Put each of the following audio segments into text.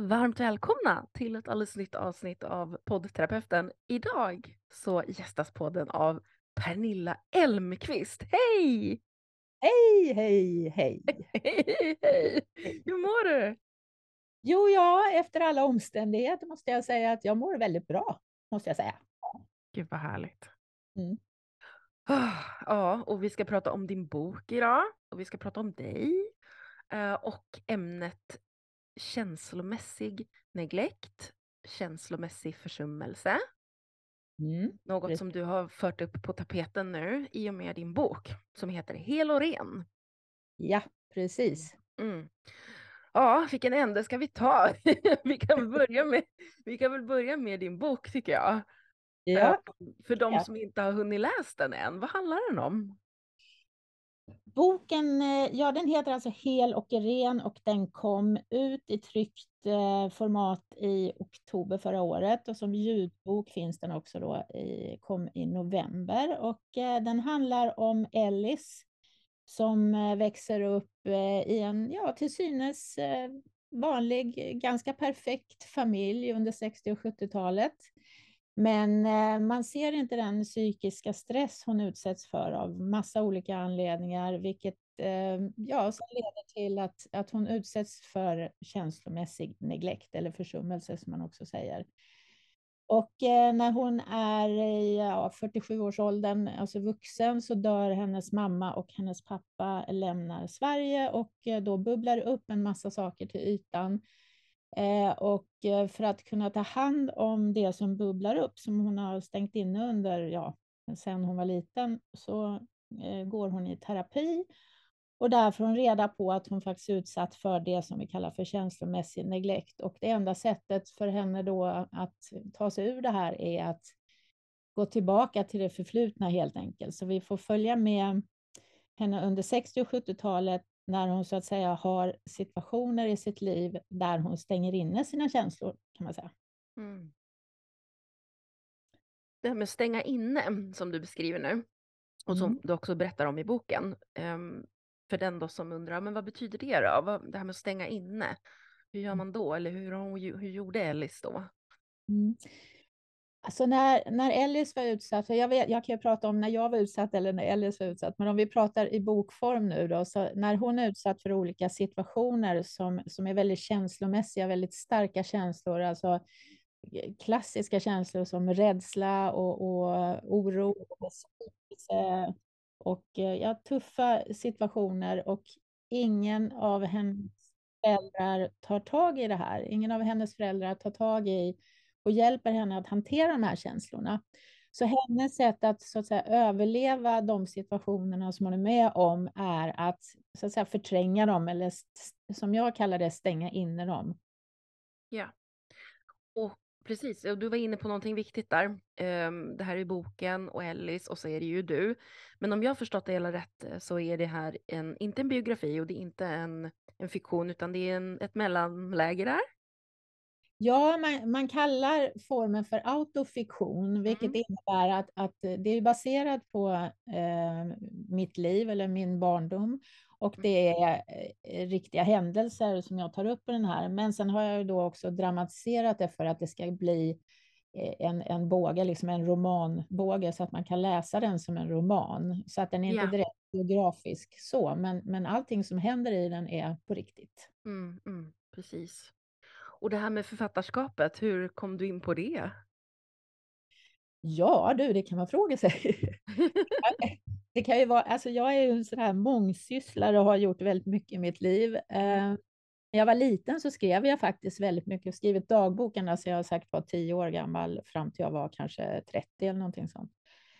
Varmt välkomna till ett alldeles nytt avsnitt av poddterapeuten. Idag så gästas podden av Pernilla Elmqvist. Hej! Hej, hej, hej. Hej, hej! Hej. Hur mår du? Jo, ja, efter alla omständigheter måste jag säga att jag mår väldigt bra, måste jag säga. Gud vad härligt. Mm. Ja, och vi ska prata om din bok idag. Och vi ska prata om dig. Och ämnet känslomässig neglekt, känslomässig försummelse. Mm. Något Precis. som du har fört upp på tapeten nu i och med din bok som heter Hel och ren. Ja, precis. Mm. Ja, vilken ände ska vi ta? Vi kan väl börja med din bok tycker jag. Eh, Ja, För de ja. som inte har hunnit läsa den än, vad handlar den om? Boken, ja, den heter alltså Hel och ren och den kom ut i tryckt format i oktober förra året och som ljudbok finns den också då kom i november och den handlar om Ellis som växer upp i en, ja, till synes vanlig, ganska perfekt familj under 60- och 70-talet. Men man ser inte den psykiska stress hon utsätts för av massa olika anledningar, vilket ja, som leder till att hon utsätts för känslomässig neglekt eller försummelse som man också säger. Och när hon är i 47-årsåldern, alltså vuxen, så dör hennes mamma och hennes pappa lämnar Sverige och då bubblar det upp en massa saker till ytan. För att kunna ta hand om det som bubblar upp, som hon har stängt inne under, ja, sen hon var liten, så går hon i terapi. Och där får hon reda på att hon faktiskt är utsatt för det som vi kallar för känslomässig neglekt. Och det enda sättet för henne då att ta sig ur det här är att gå tillbaka till det förflutna helt enkelt. Så vi får följa med henne under 60- och 70-talet när hon så att säga har situationer i sitt liv där hon stänger inne sina känslor, kan man säga. Mm. Det här med stänga inne som du beskriver nu och som Mm. du också berättar om i boken. För den då som undrar, men vad betyder det då? Det här med att stänga inne, hur gör man då? Eller hur gjorde Ellis då? Mm. Alltså när Ellis var utsatt, för jag kan ju prata om när jag var utsatt eller när Ellis var utsatt, men om vi pratar i bokform nu då, så när hon är utsatt för olika situationer som är väldigt känslomässiga, väldigt starka känslor, alltså klassiska känslor som rädsla och oro och besvikelse och ja, tuffa situationer och ingen av hennes föräldrar tar tag i det här. Ingen av hennes föräldrar tar tag i och hjälper henne att hantera de här känslorna. Så hennes sätt att, så att säga, överleva de situationerna som hon är med om är att, så att säga, förtränga dem eller som jag kallar det, stänga inne dem. Ja. Och precis, och du var inne på någonting viktigt där. Det här är boken och Ellis och så är det ju du. Men om jag har förstått det hela rätt så är det här inte en biografi och det är inte en fiktion utan det är ett mellanläge där. Ja, man kallar formen för autofiktion, vilket Mm. innebär att det är baserat på mitt liv eller min barndom och Mm. det är riktiga händelser som jag tar upp i den här. Men sen har jag ju då också dramatiserat det för att det ska bli en båge, liksom en romanbåge, så att man kan läsa den som en roman. Så att den är inte Ja. direkt biografisk så, men allting som händer i den är på riktigt. Precis. Och det här med författarskapet, hur kom du in på det? Ja du, det kan man fråga sig. Det kan ju vara, alltså jag är ju en sån här mångsysslare och har gjort väldigt mycket i mitt liv. Mm. När jag var liten så skrev jag faktiskt väldigt mycket, skrivit dagbok ända sedan jag säkert var 10 år gammal fram till jag var kanske 30 eller någonting sånt.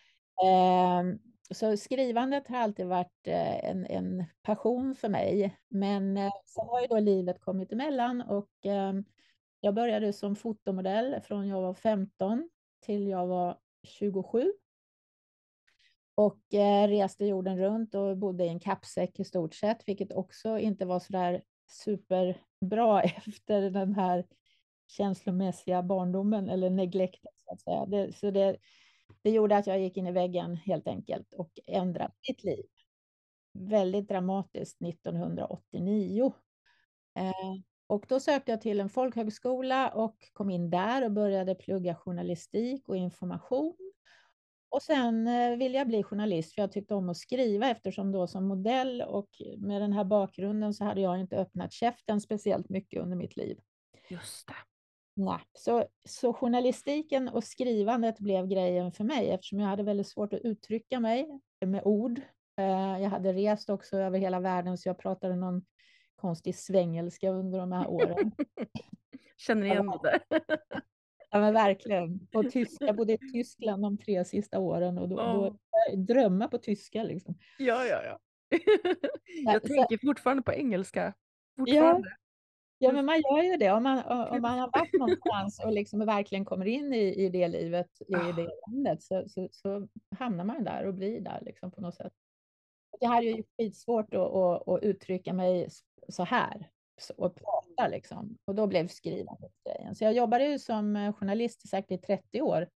Så skrivandet har alltid varit en passion för mig. Men sen har ju då livet kommit emellan och jag började som fotomodell från jag var 15 till jag var 27. Och reste jorden runt och bodde i en kappsäck i stort sett, vilket också inte var så där superbra efter den här känslomässiga barndomen eller neglekten så att säga. Det gjorde att jag gick in i väggen helt enkelt och ändrade mitt liv. Väldigt dramatiskt 1989. Och då sökte jag till en folkhögskola och kom in där och började plugga journalistik och information. Och sen ville jag bli journalist för jag tyckte om att skriva eftersom då som modell och med den här bakgrunden så hade jag inte öppnat käften speciellt mycket under mitt liv. Just det. Nej. Så journalistiken och skrivandet blev grejen för mig eftersom jag hade väldigt svårt att uttrycka mig med ord. Jag hade rest också över hela världen så jag pratade någon konstig svengelska under de här åren. Känner igen det där. Ja, men verkligen. Och tyska, jag bodde i Tyskland de 3 sista åren och då Åh, drömma på tyska liksom. ja, ja, ja. Nej, Jag så, tänker fortfarande på engelska. ja, Fortfarande. ja, men Just man gör ju det. Om man har varit det. någonstans och liksom verkligen kommer in i det livet, i Ah, det landet, så hamnar man där och blir där liksom på något sätt. Jag hade ju skitsvårt att uttrycka mig så här och prata liksom. Och då blev skrivandet grejen. Så jag jobbade ju som journalist säkert i 30 år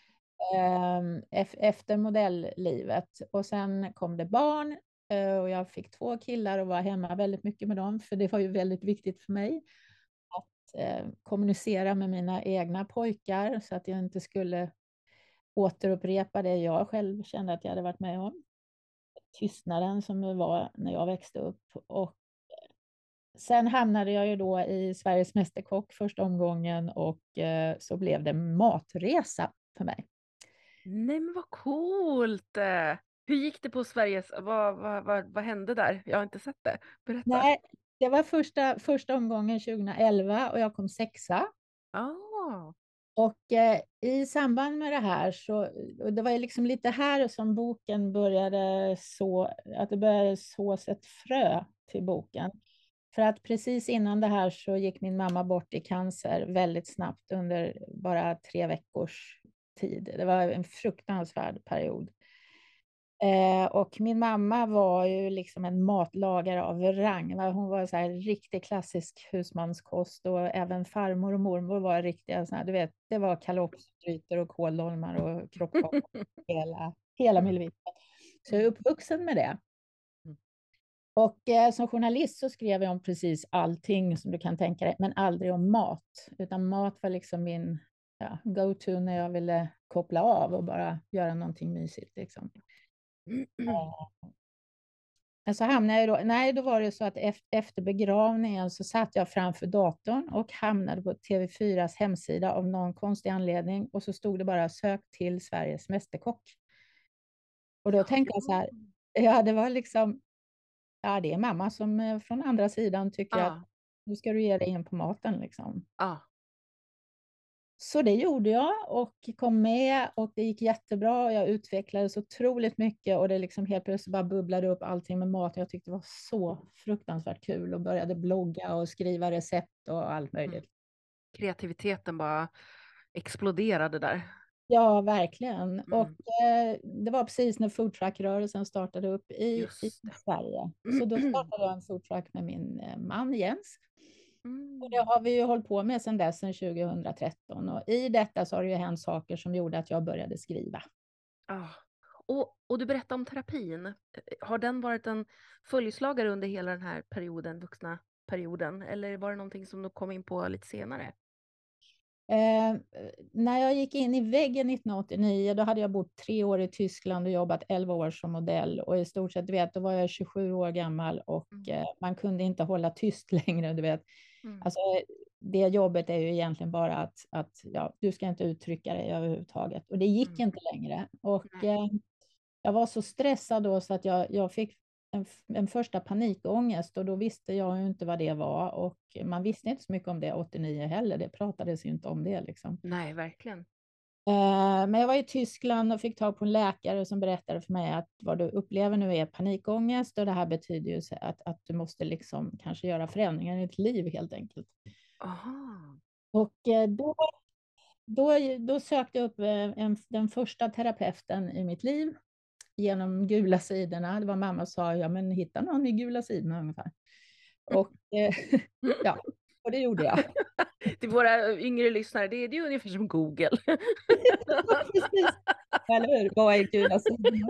efter modelllivet. Och sen kom det barn och jag fick 2 killar och var hemma väldigt mycket med dem. För det var ju väldigt viktigt för mig att kommunicera med mina egna pojkar så att jag inte skulle återupprepa det jag själv kände att jag hade varit med om. Tystnaden som det var när jag växte upp. Och sen hamnade jag ju då i Sveriges Mästerkock första omgången och så blev det matresa för mig. nej men vad coolt! Hur gick det på Sveriges, vad hände där? Jag har inte sett det. Berätta. Nej, det var första omgången 2011 och jag kom 6:a. Ah, Och i samband med det här så, och det var ju liksom lite här som boken började så, att det började sås ett frö till boken. För att precis innan det här så gick min mamma bort i cancer väldigt snabbt under bara 3 veckors tid. Det var en fruktansvärd period. Och min mamma var ju liksom en matlagare av rang. Hon var så här riktigt klassisk husmanskost och även farmor och mormor var riktiga såna här, du vet, det var kalopsgrytor och kåldolmar och kroppkakor, hela milvitten. Så jag är uppvuxen med det. Och som journalist så skrev jag om precis allting som du kan tänka dig, men aldrig om mat. Utan mat var liksom min go-to när jag ville koppla av och bara göra någonting mysigt. Liksom. Men så hamnade jag då var det så att efter begravningen så satt jag framför datorn och hamnade på TV4s hemsida av någon konstig anledning och så stod det bara sök till Sveriges Mästerkock. Och då tänkte jag så här, ja det var liksom, ja det är mamma som från andra sidan tycker att Ah, nu ska du ge dig in på maten liksom. ah. Så det gjorde jag och kom med och det gick jättebra och jag utvecklades otroligt mycket och det liksom helt plötsligt bara bubblade upp allting med mat. Jag tyckte det var så fruktansvärt kul och började blogga och skriva recept och allt möjligt. Kreativiteten bara exploderade där. Ja, verkligen. Och Mm, det var precis när foodtruck-rörelsen startade upp i just det. Sverige. Så då startade jag en foodtruck med min man Jens. Och det Mm. har vi ju hållit på med sedan dess, sedan 2013. Och i detta så har det ju hänt saker som gjorde att jag började skriva. Ah. Och du berättade om terapin. Har den varit en följeslagare under hela den här perioden, vuxna perioden? Eller var det någonting som du kom in på lite senare? Eh, när jag gick in i väggen 1989, då hade jag bott 3 år i Tyskland och jobbat 11 år som modell. Och i stort sett, du vet, då var jag 27 år gammal och man kunde inte hålla tyst längre, du vet. Mm. Alltså, det jobbet är ju egentligen bara att ja, du ska inte uttrycka dig överhuvudtaget. Och det gick Mm. inte längre. Och Nej. jag var så stressad då så att jag fick en första panikångest och då visste jag ju inte vad det var och man visste inte så mycket om det 89 heller, det pratades ju inte om det liksom. Nej, verkligen. Men jag var i Tyskland och fick tag på en läkare som berättade för mig att vad du upplever nu är panikångest och det här betyder ju att du måste liksom kanske göra förändringar i ditt liv helt enkelt. Aha. Och då sökte jag upp den första terapeuten i mitt liv genom Gula sidorna. Det var mamma sa, ja men hitta någon i Gula sidorna ungefär. Och ja, och det gjorde jag. Till våra yngre lyssnare, det är ju ungefär som Google. Precis. Eller hur? Vad är Gula sidorna?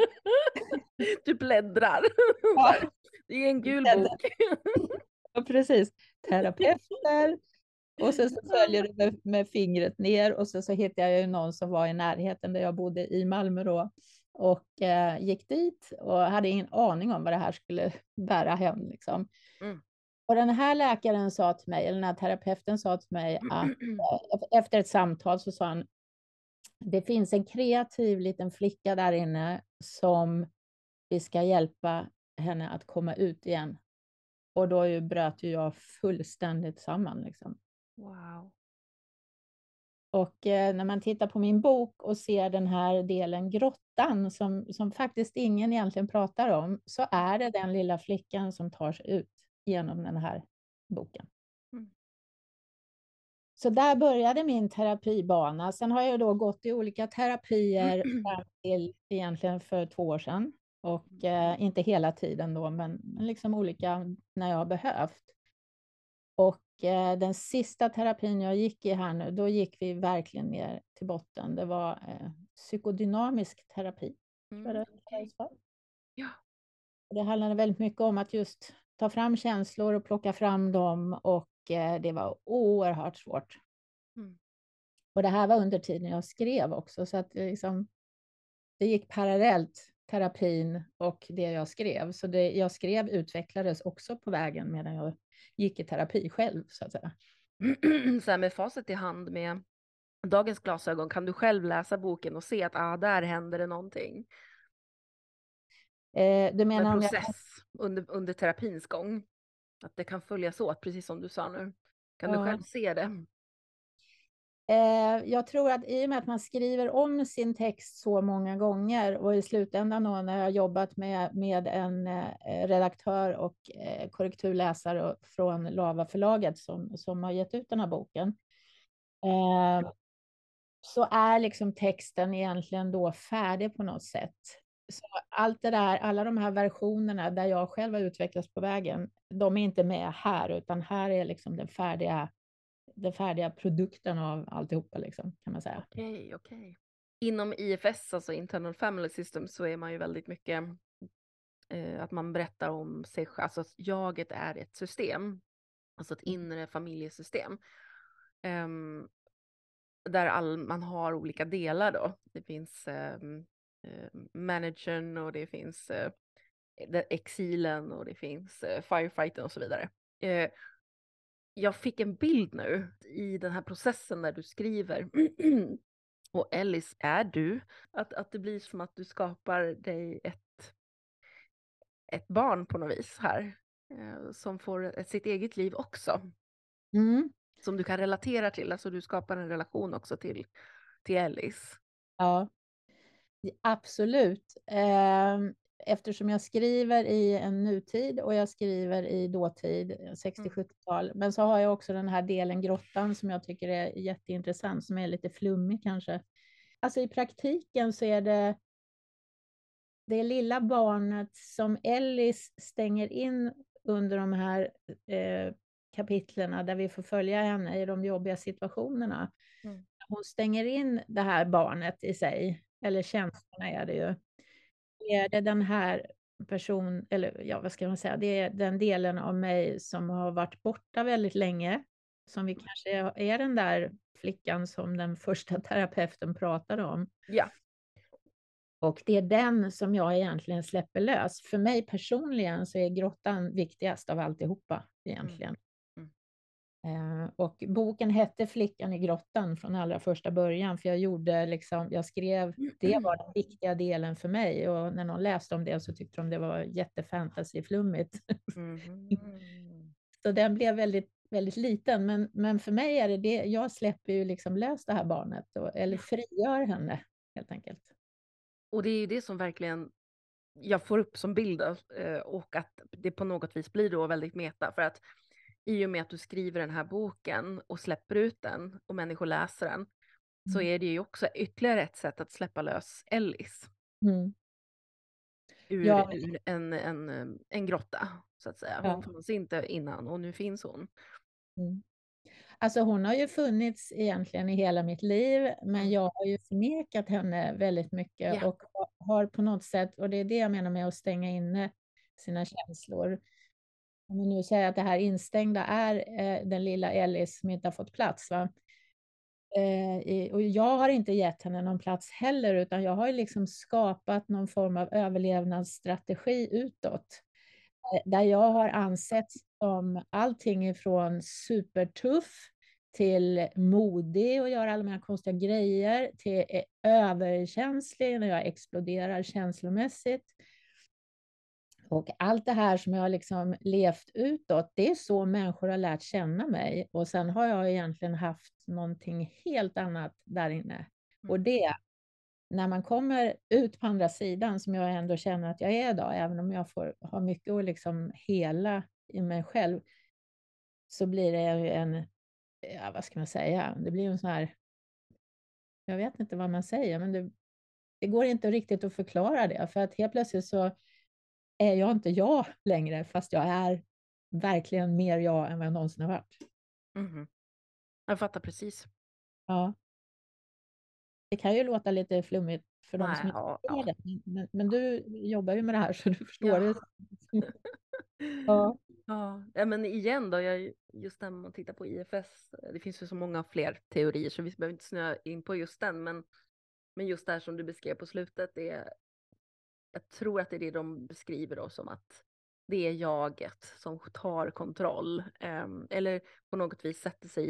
Du bläddrar. Så Ja, här. Det är en gul bok. ja, precis. terapeuter. Och sen så följer det med fingret ner och så hittade jag ju någon som var i närheten där jag bodde i Malmö då. Och gick dit och hade ingen aning om vad det här skulle bära hem liksom. Mm. Och den här läkaren sa till mig, eller den här terapeuten sa till mig att efter ett samtal så sa han, det finns en kreativ liten flicka där inne som vi ska hjälpa henne att komma ut igen. Och då bröt ju jag fullständigt samman liksom. Wow. Och när man tittar på min bok och ser den här delen grottan som faktiskt ingen egentligen pratar om, så är det den lilla flickan som tar sig ut genom den här boken. Mm. Så där började min terapibana. Sen har jag då gått i olika terapier fram till egentligen för 2 år sedan. Och inte hela tiden då, men liksom olika när jag har behövt. Och den sista terapin jag gick i här nu, då gick vi verkligen ner till botten. Det var psykodynamisk terapi. Tror jag det Okej. kallas för. Ja. Och det handlade väldigt mycket om att just ta fram känslor och plocka fram dem. Och det var oerhört svårt. Mm. Och det här var under tiden jag skrev också. Så att det gick parallellt, terapin och det jag skrev. Så det jag skrev utvecklades också på vägen medan jag gick i terapi själv, så att säga. Så här med facit i hand med dagens glasögon, kan du själv läsa boken och se att där händer det någonting? Du En menar om jag... process under terapins gång. Att det kan följas åt, precis som du sa nu. Kan du Ja. själv se det? Jag tror att i och med att man skriver om sin text så många gånger och i slutändan då, när jag har jobbat med en redaktör och korrekturläsare från Lava förlaget som har gett ut den här boken, så är liksom texten egentligen då färdig på något sätt. Så allt det där, alla de här versionerna där jag själv har utvecklats på vägen, de är inte med här, utan här är liksom den färdiga produkten av alltihopa liksom, kan man säga. Okej. Inom IFS, alltså Internal Family System, så är man ju väldigt mycket att man berättar om sig själv. Alltså att jaget är ett system. Alltså ett inre familjesystem. Där man har olika delar då. Det finns managern och det finns exilen och det finns firefighten och så vidare. Jag fick en bild nu i den här processen där du skriver och Ellis är du, att det blir som att du skapar dig ett barn på något vis här som får sitt eget liv också. Mm. Som du kan relatera till, alltså du skapar en relation också till Ellis. Ja, absolut. Eftersom jag skriver i en nutid och jag skriver i dåtid, 60-70-tal. Men så har jag också den här delen grottan som jag tycker är jätteintressant, som är lite flummig kanske. Alltså i praktiken så är det lilla barnet som Ellis stänger in under de här kapitlerna där vi får följa henne i de jobbiga situationerna. Mm. Hon stänger in det här barnet i sig, eller känslorna är det ju. Är det den här eller ja, vad ska man säga, det är den delen av mig som har varit borta väldigt länge, som vi kanske är den där flickan som den första terapeuten pratade om. Ja. Och det är den som jag egentligen släpper lös. För mig personligen så är grottan viktigast av alltihopa egentligen. Och boken hette Flickan i grottan från allra första början, för jag skrev, det var den viktiga delen för mig, och när någon läste om det så tyckte de det var jättefantasyflummigt. Så den blev väldigt, väldigt liten, men för mig är det, jag släpper ju liksom lös det här barnet, eller frigör henne helt enkelt. Och det är ju det som verkligen jag får upp som bild och att det på något vis blir då väldigt meta, för att i och med att du skriver den här boken och släpper ut den och människor läser den, så är det ju också ytterligare ett sätt att släppa lös Ellis ur en grotta, så att säga. Hon fanns inte innan och nu finns hon. Alltså hon har ju funnits egentligen i hela mitt liv, men jag har ju förnekat henne väldigt mycket och har på något sätt, och det är det jag menar med att stänga inne sina känslor. Om vi nu säger att det här instängda är den lilla Ellis som inte har fått plats. Va? Och jag har inte gett henne någon plats heller, utan jag har ju liksom skapat någon form av överlevnadsstrategi utåt. Där jag har ansetts som allting ifrån supertuff till modig och göra alla de här konstiga grejer, till överkänslig när jag exploderar känslomässigt. Och allt det här som jag har liksom levt utåt, det är så människor har lärt känna mig. Och sen har jag egentligen haft någonting helt annat där inne. Och Mm. det, när man kommer ut på andra sidan, som jag ändå känner att jag är idag, även om jag får ha mycket att liksom hela i mig själv, så blir det ju en, ja, vad ska man säga, det blir en sån här, jag vet inte vad man säger, men det går inte riktigt att förklara det, för att helt plötsligt så är jag inte jag längre, fast jag är verkligen mer jag än vad jag någonsin har varit. Mhm. Jag fattar precis. Ja, det kan ju låta lite flummigt för de som Nej, inte ja, förstår ja. det, men du jobbar ju med det här så du förstår Ja. det. Ja. Ja, men igen då, just när man tittar på IFS, det finns ju så många fler teorier så vi behöver inte snöa in på just den, men just det här som du beskrev på slutet, jag tror att det är det de beskriver då som att det är jaget som tar kontroll, eller på något vis sätter sig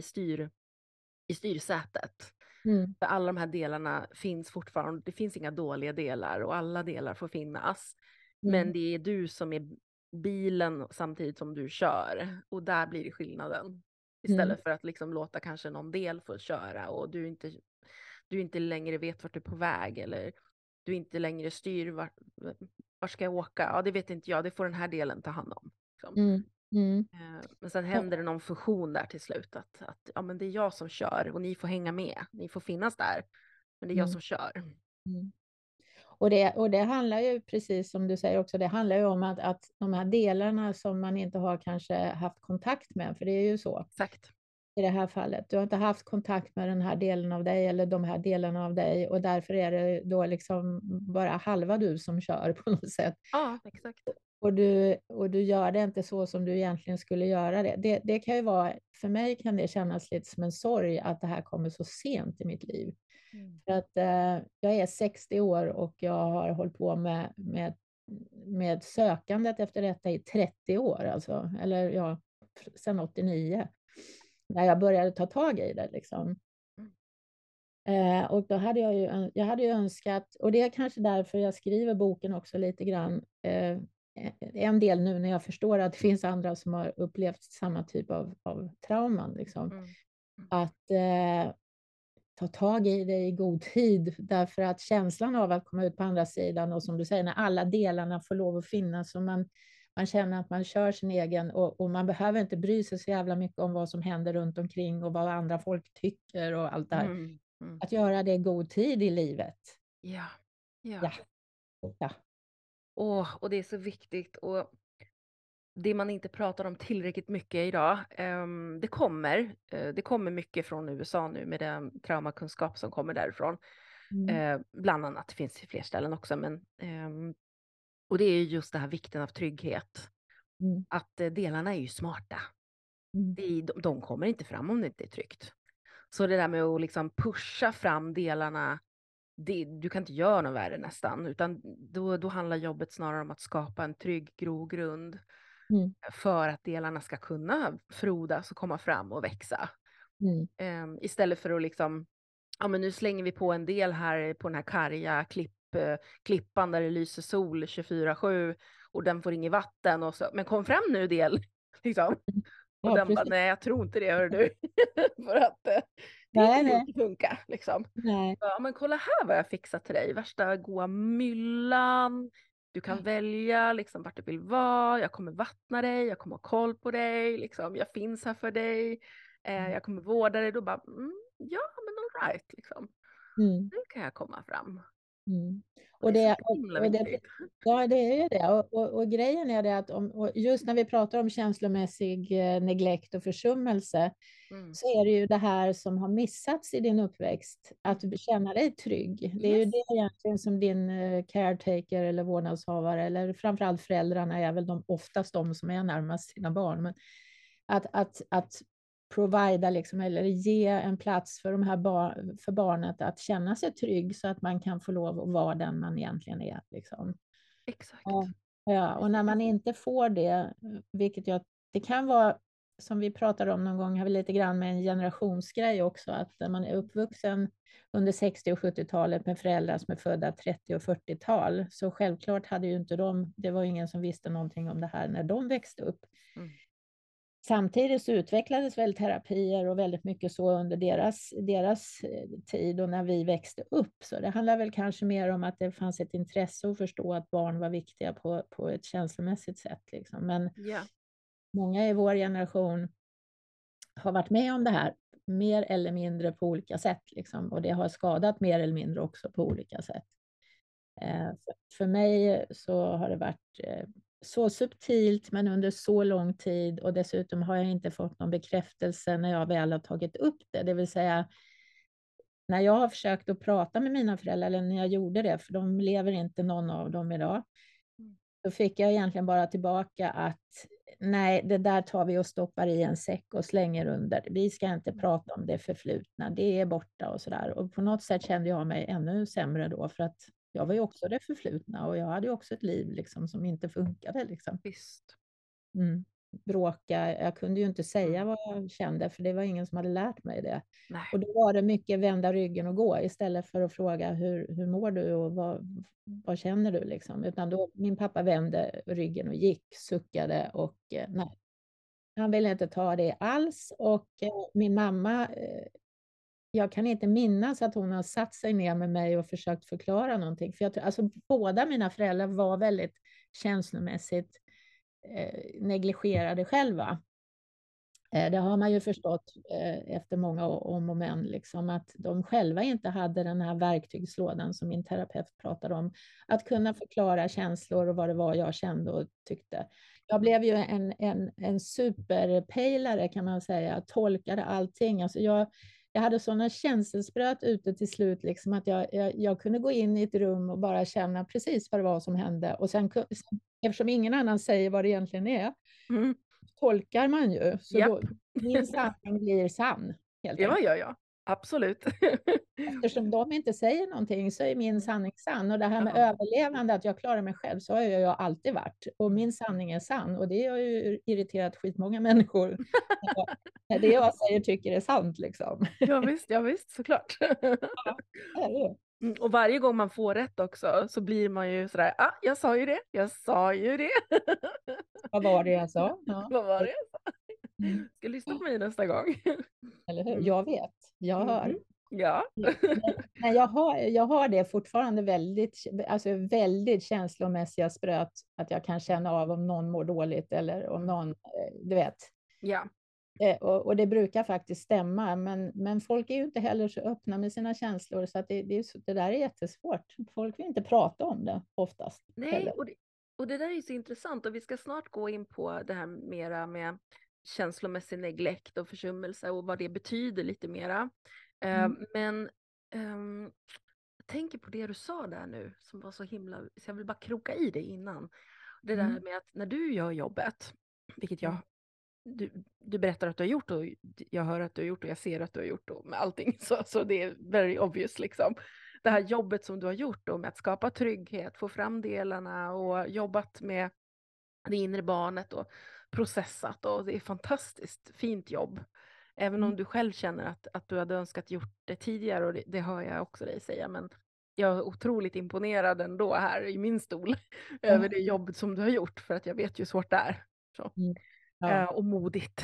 i styrsätet. Mm, För alla de här delarna finns fortfarande, det finns inga dåliga delar och alla delar får finnas. Men mm, det är du som är bilen samtidigt som du kör. Och där blir det skillnaden. mm, Istället för att liksom låta kanske någon del få köra och du inte längre vet vart du är på väg. Eller du inte längre styr vart ska jag åka? Ja, det vet inte jag, det får den här delen ta hand om. Liksom. mm, mm. Men sen händer det någon fusion där till slut. Att ja, men det är jag som kör och ni får hänga med. Ni får finnas där. Men det är jag Mm, som kör. mm. Och det handlar ju, precis som du säger också, det handlar ju om att de här delarna som man inte har kanske haft kontakt med, för det är ju så Exakt. i det här fallet. Du har inte haft kontakt med den här delen av dig eller de här delarna av dig, och därför är det då liksom bara halva du som kör på något sätt. Ja, exakt. Och du gör det inte så som du egentligen skulle göra det. Det kan ju vara, för mig kan det kännas lite som en sorg att det här kommer så sent i mitt liv. Mm. För att jag är 60 år och jag har hållit på med sökandet efter detta i 30 år, alltså, eller ja, sedan 89, när jag började ta tag i det. Liksom. Mm. Och då hade jag hade ju önskat, och det är kanske därför jag skriver boken också lite grann, en del nu när jag förstår att det finns andra som har upplevt samma typ av trauman, liksom. Mm. Mm. Att ta tag i det i god tid, därför att känslan av att komma ut på andra sidan, och som du säger, när alla delarna får lov att finnas och man känner att man kör sin egen, och man behöver inte bry sig så jävla mycket om vad som händer runt omkring och vad andra folk tycker och allt det här. Mm. Mm. Att göra det i god tid i livet. Ja. Ja, Ja. ja. Och det är så viktigt. Och det man inte pratar om tillräckligt mycket idag, det kommer mycket från USA nu med den traumakunskap som kommer därifrån. Mm, Bland annat, det finns fler ställen också, men och det är just det här vikten av trygghet. mm, Att delarna är ju smarta. mm, De kommer inte fram om det inte är tryggt. Så det där med att liksom pusha fram delarna, du kan inte göra något värre nästan, utan då handlar jobbet snarare om att skapa en trygg grogrund mm, för att delarna ska kunna frodas och komma fram och växa. mm, Istället för att liksom, ja men nu slänger vi på en del här på den här karga klippan där det lyser sol 24/7 och den får inget vatten och så, men kom fram nu del, liksom. mm. Och Ja, den bara, precis. nej jag tror inte det hör du. För att det Nej, kommer nej, inte funka liksom. nej. Ja men kolla här vad jag fixat till dig. Värsta goa myllan. Du kan välja liksom vart du vill vara. Jag kommer vattna dig. Jag kommer ha koll på dig. Liksom. Jag finns här för dig. Jag kommer vårda dig. Då bara, ja men all right liksom. Mm. Nu kan jag komma fram. Mm. Och det Och är så det, himla och det, viktigt. ja, det är ju det. Och grejen är det att och just när vi pratar om känslomässig neglekt och försummelse, Mm. så är det ju det här som har missats i din uppväxt, att Mm. du känna dig trygg. Det är ju Yes. det egentligen som din caretaker eller vårdnadshavare, eller framförallt föräldrarna är väl oftast de som är närmast sina barn. Men att provida liksom, eller ge en plats för, för barnet att känna sig trygg så att man kan få lov att vara den man egentligen är. Liksom. Ja, Exakt. ja, och när Precis. man inte får det, vilket det kan vara, som vi pratade om någon gång, har vi lite grann med en generationsgrej också, att när man är uppvuxen under 60 och 70-talet med föräldrar som är födda 30 och 40-tal, så självklart hade ju inte det var ingen som visste någonting om det här när de växte upp. Mm. Samtidigt så utvecklades väl terapier och väldigt mycket så under deras tid och när vi växte upp. Så det handlar väl kanske mer om att det fanns ett intresse att förstå att barn var viktiga på ett känslomässigt sätt. Liksom. Men Ja. många i vår generation har varit med om det här mer eller mindre på olika sätt. Liksom. Och det har skadat mer eller mindre också på olika sätt. För mig så har det varit så subtilt men under så lång tid, och dessutom har jag inte fått någon bekräftelse när jag väl har tagit upp det. Det vill säga när jag har försökt att prata med mina föräldrar, eller när jag gjorde det, för de lever inte någon av dem idag, Mm. då fick jag egentligen bara tillbaka att nej, det där tar vi och stoppar i en säck och slänger under. Vi ska inte prata om det förflutna, det är borta och sådär. Och på något sätt kände jag mig ännu sämre då, för att jag var ju också det förflutna och jag hade ju också ett liv liksom, som inte funkade. Liksom. Visst. Mm. Bråka, jag kunde ju inte säga Mm. vad jag kände, för det var ingen som hade lärt mig det. Nej. Och då var det mycket vända ryggen och gå, istället för att fråga hur mår du och vad känner du? Liksom. Utan då, min pappa vände ryggen och gick, suckade och nej, han ville inte ta det alls. Och min mamma, jag kan inte minnas att hon har satt sig ner med mig och försökt förklara någonting. För alltså, båda mina föräldrar var väldigt känslomässigt negligerade själva. Det har man ju förstått efter många om och men, liksom, att de själva inte hade den här verktygslådan som min terapeut pratade om, att kunna förklara känslor och vad det var jag kände och tyckte. Jag blev ju en superpejlare kan man säga, tolkade allting. Alltså jag hade sådana känselspröt ute till slut, liksom, att jag kunde gå in i ett rum och bara känna precis vad det var som hände. Och sen, eftersom ingen annan säger vad det egentligen är, Mm. tolkar man ju. Så Japp. då, min sanning blir sann, helt Ja, enkelt. ja, ja. Absolut. Eftersom de inte säger någonting så är min Mm. sanning sann. Och det här med Ja. överlevande, att jag klarar mig själv, så har jag alltid varit. Och Mm. min sanning är sann. Och det har ju irriterat skitmånga människor. När det jag säger tycker är sant, liksom. Ja, visst, såklart. Ja, det är det ju. Och varje gång man får rätt också så blir man ju sådär, jag sa ju det, jag sa ju det. Vad var det jag sa? Ja. Vad var det jag sa? Mm. Ska lyssna på mig nästa gång. Eller hur? Mm. Jag vet, jag hör. Mhm. Ja. Men jag har det fortfarande väldigt känslomässiga spröt, att jag kan känna av om någon mår dåligt eller om någon, du vet. Ja. Och det brukar faktiskt stämma, men folk är ju inte heller så öppna med sina känslor, så att det där är jättesvårt. Folk vill inte prata om det oftast Nej, heller. och det där är ju så intressant, och vi ska snart gå in på det här mera med känslomässig neglekt och försummelse och vad det betyder lite mera. Men jag tänker på det du sa där nu som var så himla, så jag vill bara kroka i det innan. Det där med att när du gör jobbet, vilket du berättar att du har gjort och jag hör att du har gjort och jag ser att du har gjort och med allting, så det är very obvious liksom. Det här jobbet som du har gjort då med att skapa trygghet, få fram delarna och jobbat med det inre barnet och processat, och det är fantastiskt fint jobb. Även om du själv känner att du hade önskat gjort det tidigare, och det hör jag också dig säga, men jag är otroligt imponerad ändå här i min stol över det jobbet som du har gjort, för att jag vet ju hur svårt det är. Så. Ja. Och modigt.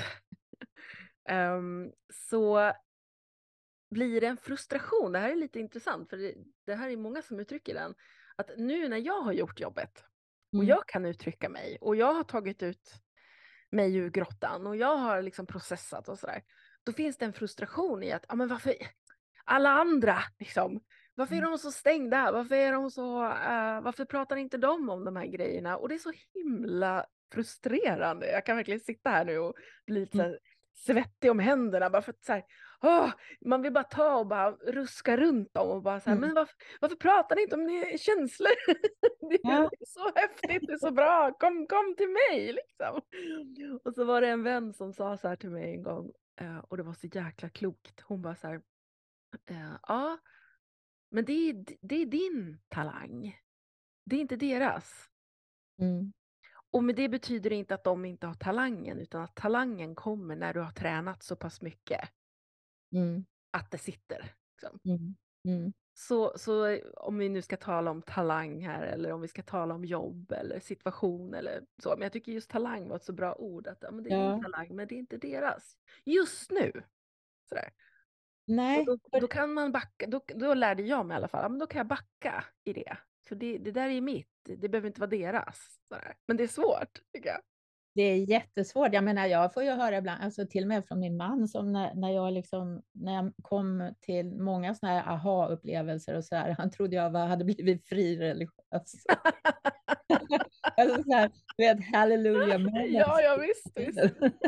Så blir det en frustration. Det här är lite intressant, för det här är många som uttrycker den. Att nu när jag har gjort jobbet och jag kan uttrycka mig och jag har tagit ut mig ur grottan och jag har liksom processat och sådär. Då finns det en frustration i att, men varför alla andra liksom, Varför är de så stängda? Varför pratar inte de om de här grejerna? Och det är så himla frustrerande. Jag kan verkligen sitta här nu och bli lite så Mm. här svettig om händerna bara för att så här, man vill bara ta och bara ruska runt dem och bara så här, Mm. men varför pratar ni inte om ni känslor? Det är Ja. så häftigt, det är så bra, kom till mig liksom. Och så var det en vän som sa så här till mig en gång, och det var så jäkla klokt. Hon bara så här, ja, men det är din talang. Det är inte deras. Mm. Och med det betyder det inte att de inte har talangen, utan att talangen kommer när du har tränat så pass mycket Mm. att det sitter. Liksom. Mm. Mm. Så om vi nu ska tala om talang här, eller om vi ska tala om jobb eller situation eller så. Men jag tycker just talang var ett så bra ord. Att ja, men det är din Ja. talang, men det är inte deras. Just nu. Sådär. Och Nej. då kan man backa, då lärde jag mig i alla fall, ja, men då kan jag backa i det. För det där är mitt, det behöver inte vara deras. Sådär. Men det är svårt, tycker jag. Det är jättesvårt. Jag menar, jag får ju höra ibland, alltså till och med från min man, som när jag kom till många såna här aha-upplevelser och så här, han trodde jag hade blivit frireligiös. Alltså så här, du vet, hallelujah moments. Ja, visst.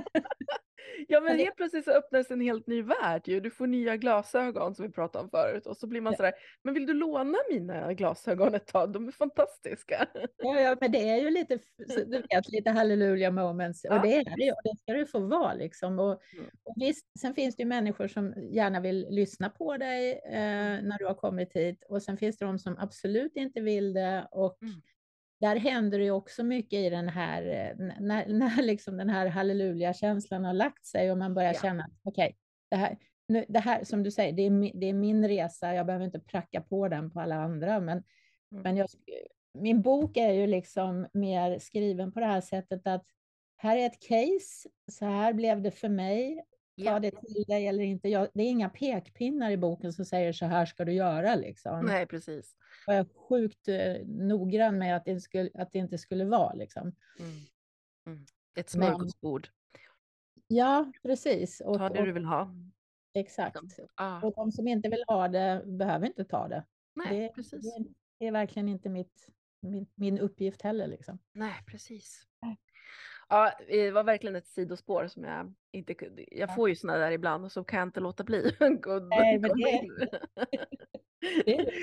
Ja, men helt plötsligt så öppnas en helt ny värld ju. Du får nya glasögon som vi pratade om förut. Och så blir man sådär, men vill du låna mina glasögon ett tag? De är fantastiska. Ja, men det är ju lite, du vet, lite hallelujah moments. Och Ja, det är det ju, och det ska det få vara liksom. mm, Och visst, sen finns det ju människor som gärna vill lyssna på dig mm, när du har kommit hit. Och sen finns det de som absolut inte vill det. Och mm. där händer det ju också mycket i den här, när liksom den här halleluja-känslan har lagt sig och man börjar Ja. känna, okej, det här som du säger, det är min resa, jag behöver inte pracka på den på alla andra, Mm, men min bok är ju liksom mer skriven på det här sättet att här är ett case, så här blev det för mig, ta ja. det till dig eller inte. Det är inga pekpinnar i boken som säger så här ska du göra liksom. Nej, precis. Jag är sjukt noggrann med att det inte skulle vara liksom. Mm, mm. Ett Men smörgåsbord. ja, precis. Ta det du vill ha. Exakt. Liksom. Ah, Och de som inte vill ha det behöver inte ta det. nej, Det, precis. det är verkligen inte min uppgift heller liksom. Nej, precis. Ja, det var verkligen ett sidospår som jag inte kunde. Jag Ja. får ju såna där ibland och så kan jag inte låta bli Nej, men komma in. det är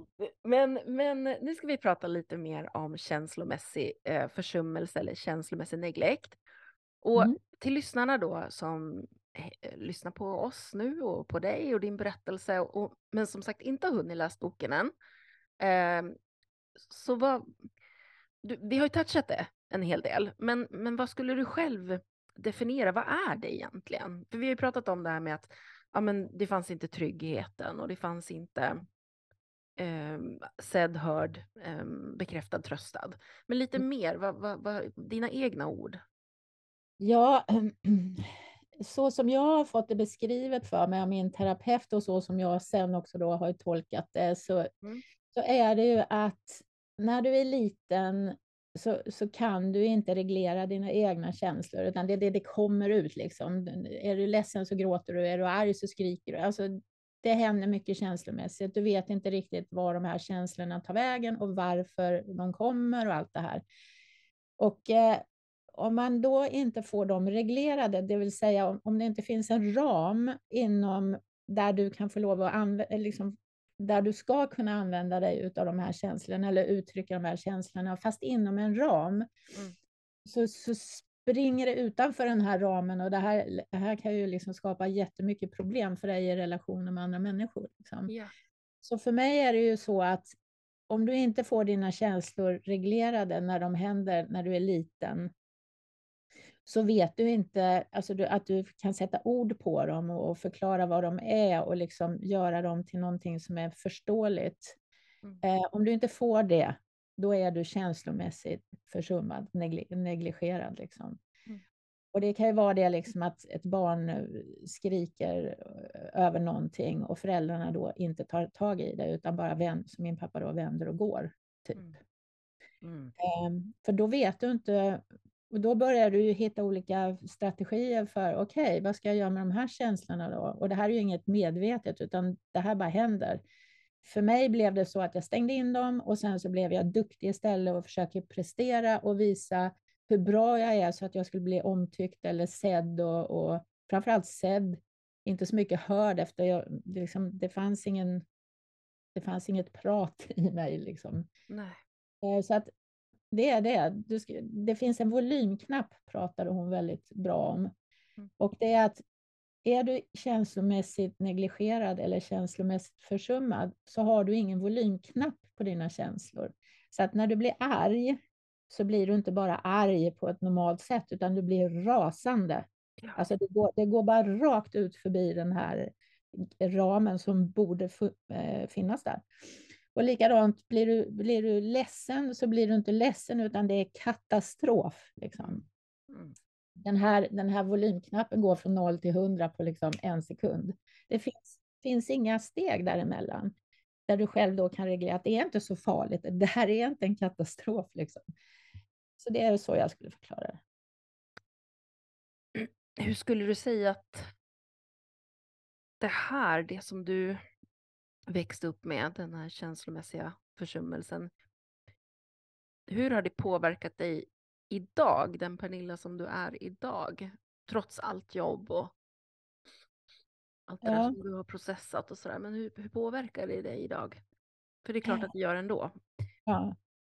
Men nu ska vi prata lite mer om känslomässig försummelse eller känslomässig neglect. Och mm, till lyssnarna då som lyssnar på oss nu och på dig och din berättelse, men som sagt inte har hunnit läsa boken än. Eh, så vi har ju touchat det en hel del, men vad skulle du själv definiera, vad är det egentligen? För vi har ju pratat om det här med att ja, men det fanns inte tryggheten och det fanns inte sedd, hörd, bekräftad, tröstad. Men lite mer, dina egna ord. ja, så som jag har fått det beskrivet för mig av min terapeut och så som jag sen också då har tolkat det, Mm, så är det ju att när du är liten så kan du inte reglera dina egna känslor, utan det kommer ut liksom. Är du ledsen så gråter du, är du arg så skriker du. Alltså, det händer mycket känslomässigt. Du vet inte riktigt var de här känslorna tar vägen och varför de kommer och allt det här. Och om man då inte får dem reglerade, det vill säga om det inte finns en ram inom där du kan få lov att liksom, där du ska kunna använda dig av de här känslorna eller uttrycka de här känslorna, fast inom en ram, mm, så springer det utanför den här ramen och det här kan ju liksom skapa jättemycket problem för dig i relationer med andra människor. Liksom. ja. Så för mig är det ju så att om du inte får dina känslor reglerade när de händer när du är liten, så vet du inte, alltså att du kan sätta ord på dem och förklara vad de är och liksom göra dem till någonting som är förståeligt. Mm, Om du inte får det, då är du känslomässigt försummad, negligerad. Liksom. mm, Och det kan ju vara det liksom att ett barn skriker över någonting och föräldrarna då inte tar tag i det utan bara som min pappa då vänder och går. Typ. mm, mm, För då vet du inte, och då börjar du ju hitta olika strategier för okej, vad ska jag göra med de här känslorna då? Och det här är ju inget medvetet utan det här bara händer. för mig blev det så att jag stängde in dem och sen så blev jag duktig istället och försöker prestera och visa hur bra jag är så att jag skulle bli omtyckt eller sedd och framförallt sedd, inte så mycket hörd efter det fanns inget prat i mig liksom. Nej. Så att det är det. Det finns en volymknapp pratade hon väldigt bra om. Mm. Och det är att är du känslomässigt negligerad eller känslomässigt försummad så har du ingen volymknapp på dina känslor. Så att när du blir arg så blir du inte bara arg på ett normalt sätt utan du blir rasande. Ja. Alltså det går bara rakt ut förbi den här ramen som borde finnas där. Och likadant, blir du ledsen så blir du inte ledsen utan det är katastrof. Liksom. Mm. Den här volymknappen går från 0 till 100 på liksom 1 sekund. Det finns inga steg däremellan. Där du själv då kan reglera att det är inte så farligt. Det här är inte en katastrof. Liksom. Så det är så jag skulle förklara det. Hur skulle du säga att det som du växte upp med, den här känslomässiga försummelsen, hur har det påverkat dig idag, den Pernilla som du är idag, trots allt jobb och allt det där Ja, som du har processat och sådär, men hur påverkar det dig idag? För det är klart att det gör ändå. ja.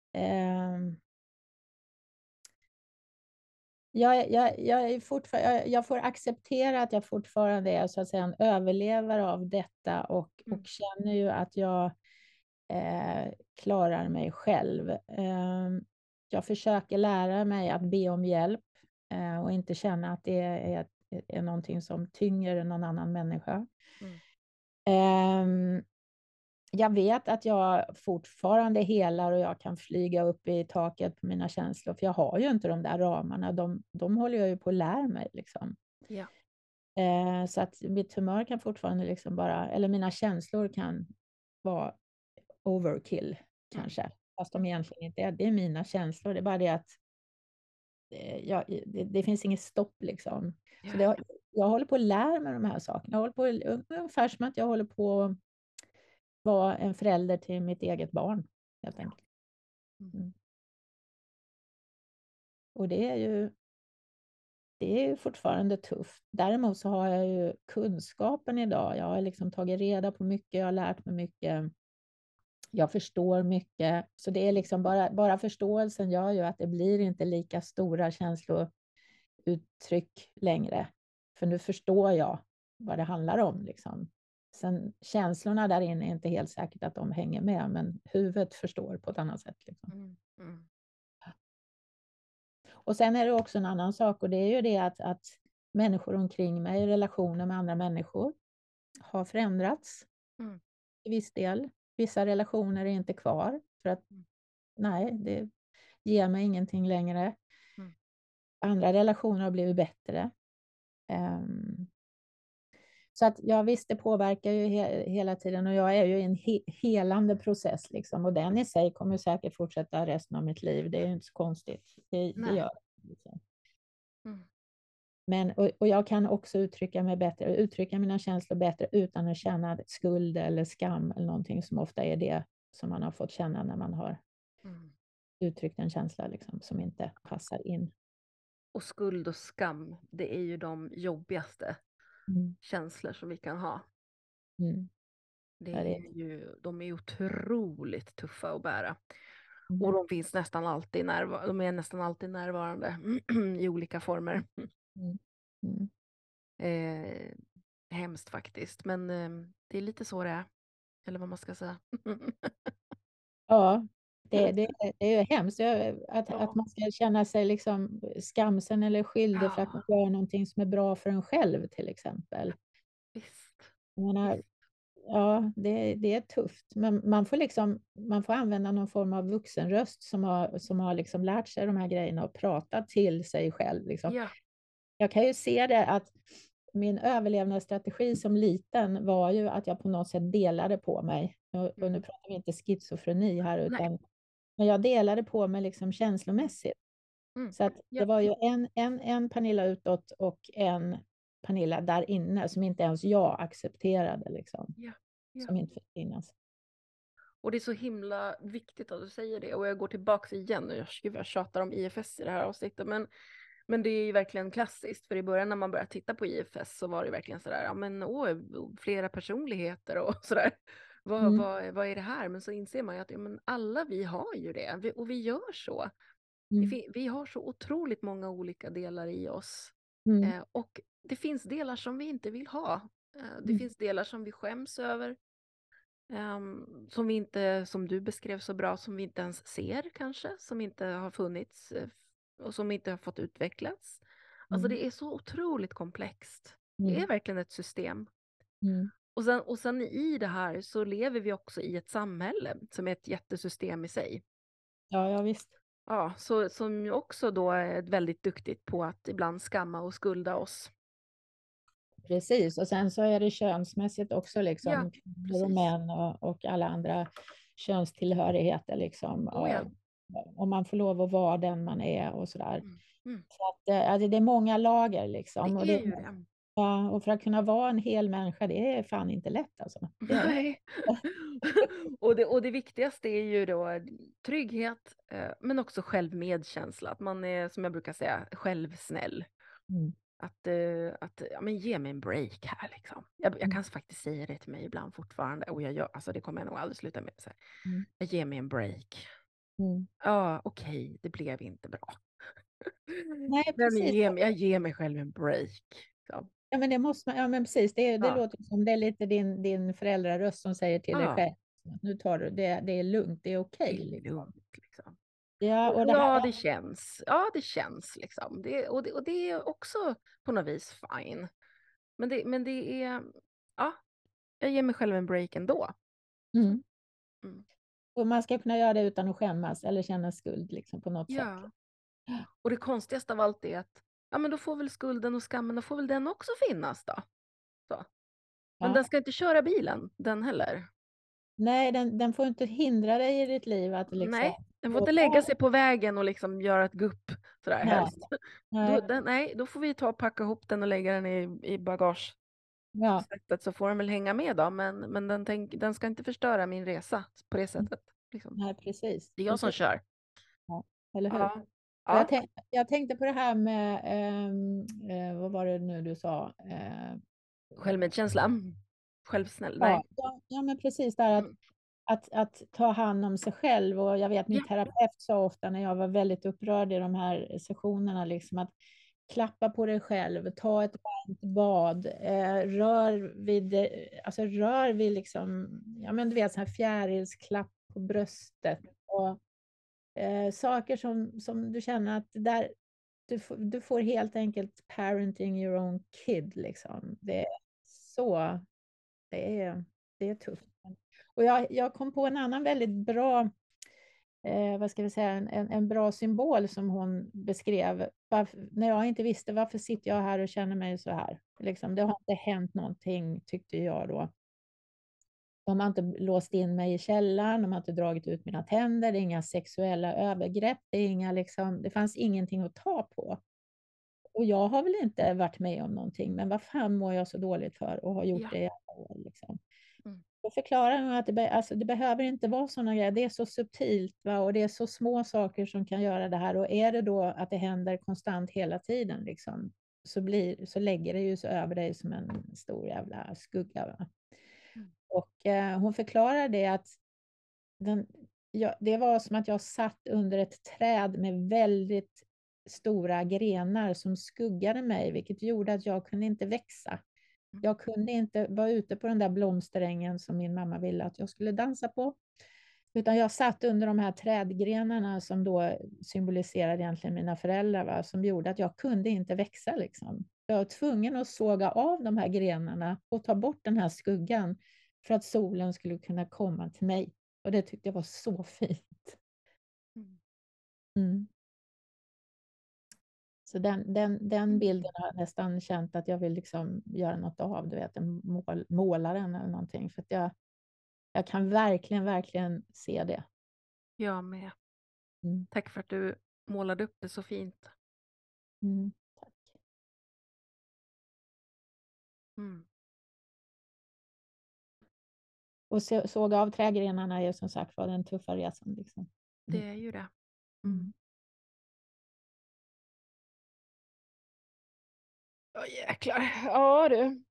Jag får acceptera att jag fortfarande är så att säga en överlevare av detta och känner ju att jag klarar mig själv. Jag försöker lära mig att be om hjälp och inte känna att det är någonting som tynger någon annan människa. Mm. Jag vet att jag fortfarande helar och jag kan flyga upp i taket på mina känslor, för jag har ju inte de där ramarna. De håller jag ju på att lära mig. Liksom. Ja. Så att mitt humör kan fortfarande liksom bara, eller mina känslor kan vara overkill kanske. Fast de egentligen inte är. Det är mina känslor. Det är bara det att det finns inget stopp liksom. Så Ja. jag håller på att lära mig de här sakerna. Jag håller på, ungefär som att jag håller på vara en förälder till mitt eget barn, helt enkelt. Mm. Och det är ju fortfarande tufft. Däremot så har jag ju kunskapen idag. Jag har liksom tagit reda på mycket, jag har lärt mig mycket. Jag förstår mycket. Så det är liksom bara förståelsen gör ju att det blir inte lika stora känslouttryck längre. För nu förstår jag vad det handlar om. Liksom. Sen känslorna där inne är inte helt säkert att de hänger med, men huvudet förstår på ett annat sätt. Liksom. Mm. Mm. Och sen är det också en annan sak och det är ju det att människor omkring mig, relationer med andra människor har förändrats i viss del. Vissa relationer är inte kvar för att nej, det ger mig ingenting längre. Andra relationer har blivit bättre. Så att ja, visst, det påverkar ju hela tiden och jag är ju i en helande process liksom, och den i sig kommer säkert fortsätta resten av mitt liv. Det är ju inte så konstigt. Det gör det. Liksom. Men, och jag kan också uttrycka mig bättre, uttrycka mina känslor bättre utan att känna skuld eller skam eller någonting som ofta är det som man har fått känna när man har uttryckt en känsla liksom, som inte passar in. Och skuld och skam, det är ju de jobbigaste känslor som vi kan ha. De är otroligt tuffa att bära. Och de finns nästan alltid de är nästan alltid närvarande i olika former. Hemskt faktiskt, men det är lite så det är. Eller vad man ska säga. Ja, det är ju hemskt att man ska känna sig liksom skamsen eller skyldig för att man gör någonting som är bra för en själv till exempel. Visst. Jag menar, ja, det är tufft, men man får använda någon form av vuxenröst som har liksom lärt sig de här grejerna och prata till sig själv. Liksom. Ja. Jag kan ju se det att min överlevnadsstrategi som liten var ju att jag på något sätt delade på mig. Och nu pratar vi inte schizofreni här, men jag delade på mig liksom känslomässigt. Så att det var ju en Pernilla utåt och en Pernilla där inne som inte ens jag accepterade. Liksom. Som inte fick finnas. Och det är så himla viktigt att du säger det. Och jag går tillbaka igen nu. Jag tjatar om IFS i det här avsnittet. Men det är ju verkligen klassiskt. För i början när man började titta på IFS så var det verkligen sådär, ja men flera personligheter och sådär. Mm. Vad är det här? Men så inser man ju att ja, men alla vi har ju det. Och vi gör så. Mm. Vi har så otroligt många olika delar i oss. Mm. Och det finns delar som vi inte vill ha. Det Mm. finns delar som vi skäms över. Som vi inte, som du beskrev så bra, som vi inte ens ser kanske. Som inte har funnits och som inte har fått utvecklats. Alltså Mm. det är så otroligt komplext. Det Mm. är verkligen ett system. Mm. Och sen i det här så lever vi också i ett samhälle som är ett jättesystem i sig. Ja, ja visst. Ja, så, som ju också då är väldigt duktigt på att ibland skamma och skulda oss. Precis, och sen så är det könsmässigt också Ja, liksom kvinnor och precis. män och alla andra könstillhörigheter liksom. Oh ja. Om man får lov att vara den man är och sådär. Mm. Mm. Så att, alltså det är många lager liksom. Det är ju det. Ja, och för att kunna vara en hel människa, det är fan inte lätt alltså. Det är det. Nej. Och det viktigaste är ju då trygghet, men också självmedkänsla. Att man är, som jag brukar säga, självsnäll. Mm. Att ja, men ge mig en break här liksom. Jag Mm. kan faktiskt säga det till mig ibland fortfarande. Och jag gör, alltså det kommer jag nog aldrig sluta med. Så här, Mm. jag ger mig en break. Mm. Ja, okej, det blev inte bra. Nej, Men precis. jag ger mig själv en break. Så. Ja, men det måste man, ja, men precis. Det Ja. låter som det är lite din föräldraröst som säger till dig Ja, själv. Nu tar du det, det är lugnt, det är det okej. är Liksom. lugnt liksom. Ja, och det här, Ja, det känns. Ja, det känns liksom. Och det är också på något vis fine. Men det är, ja, jag ger mig själv en break ändå. Så. mm. Mm. Och man ska kunna göra det utan att skämmas eller känna skuld liksom, på något sätt. Ja. Och det konstigaste av allt är att, ja men då får väl skulden och skammen, då får väl den också finnas då. Så. Men den Ja. ska inte köra bilen, den heller. Nej, den får inte hindra dig i ditt liv att liksom... Nej, den får inte lägga sig på vägen och liksom göra ett gupp sådär Nej, helst. nej, Nej, då får vi ta och packa ihop den och lägga den i bagagesättet ja, så får den väl hänga med då. Men den ska inte förstöra min resa på det sättet. Liksom. nej, precis. Det är jag som Precis. kör. Ja, eller hur? Ja. Och Ja. jag tänkte på det här med, vad var det nu du sa? Självmedkänsla. Självsnäll. Ja, Nej. ja, men precis där Mm. att ta hand om sig själv. Och jag vet min Ja. terapeut sa ofta när jag var väldigt upprörd i de här sessionerna, liksom att klappa på dig själv, ta ett varmt bad, rör vid liksom, ja men du vet, sån här fjärilsklapp på bröstet. Och saker som du känner att där, du får helt enkelt parenting your own kid. Liksom. Det är så, det är tufft. Och jag kom på en annan väldigt bra, vad ska vi säga, en bra symbol som hon beskrev. När jag inte visste varför sitter jag här och känner mig så här. Liksom, det har inte hänt någonting, tyckte jag då. De har inte låst in mig i källaren, de har inte dragit ut mina tänder, det är inga sexuella övergrepp, det fanns ingenting att ta på. Och jag har väl inte varit med om någonting, men vad fan mår jag så dåligt för och har gjort Ja. det i alla år. Liksom. Mm. Då förklarar hon att det behöver inte vara sådana grejer, det är så subtilt, va? Och det är så små saker som kan göra det här. Och är det då att det händer konstant hela tiden, liksom, så lägger det ju så över dig som en stor jävla skugga. Va? Mm. Och hon förklarar det att det var som att jag satt under ett träd med väldigt stora grenar som skuggade mig, vilket gjorde att jag kunde inte växa. Mm. Jag kunde inte vara ute på den där blomsterängen som min mamma ville att jag skulle dansa på. Utan jag satt under de här trädgrenarna som då symboliserade egentligen mina föräldrar, va? Som gjorde att jag kunde inte växa. Liksom. Jag var tvungen att såga av de här grenarna och ta bort den här skuggan för att solen skulle kunna komma till mig. Och det tyckte jag var så fint. Mm. Mm. Så den bilden har jag nästan känt att jag vill liksom göra något av, du vet, målaren eller någonting. För att jag kan verkligen, verkligen se det. Jag med. Mm. Tack för att du målade upp det så fint. Mm. Tack. Mm. och såga av trädgrenarna är som sagt var den tuffa resan. Liksom. Det är ju det. Mm. Ja, jäklar. Ja du.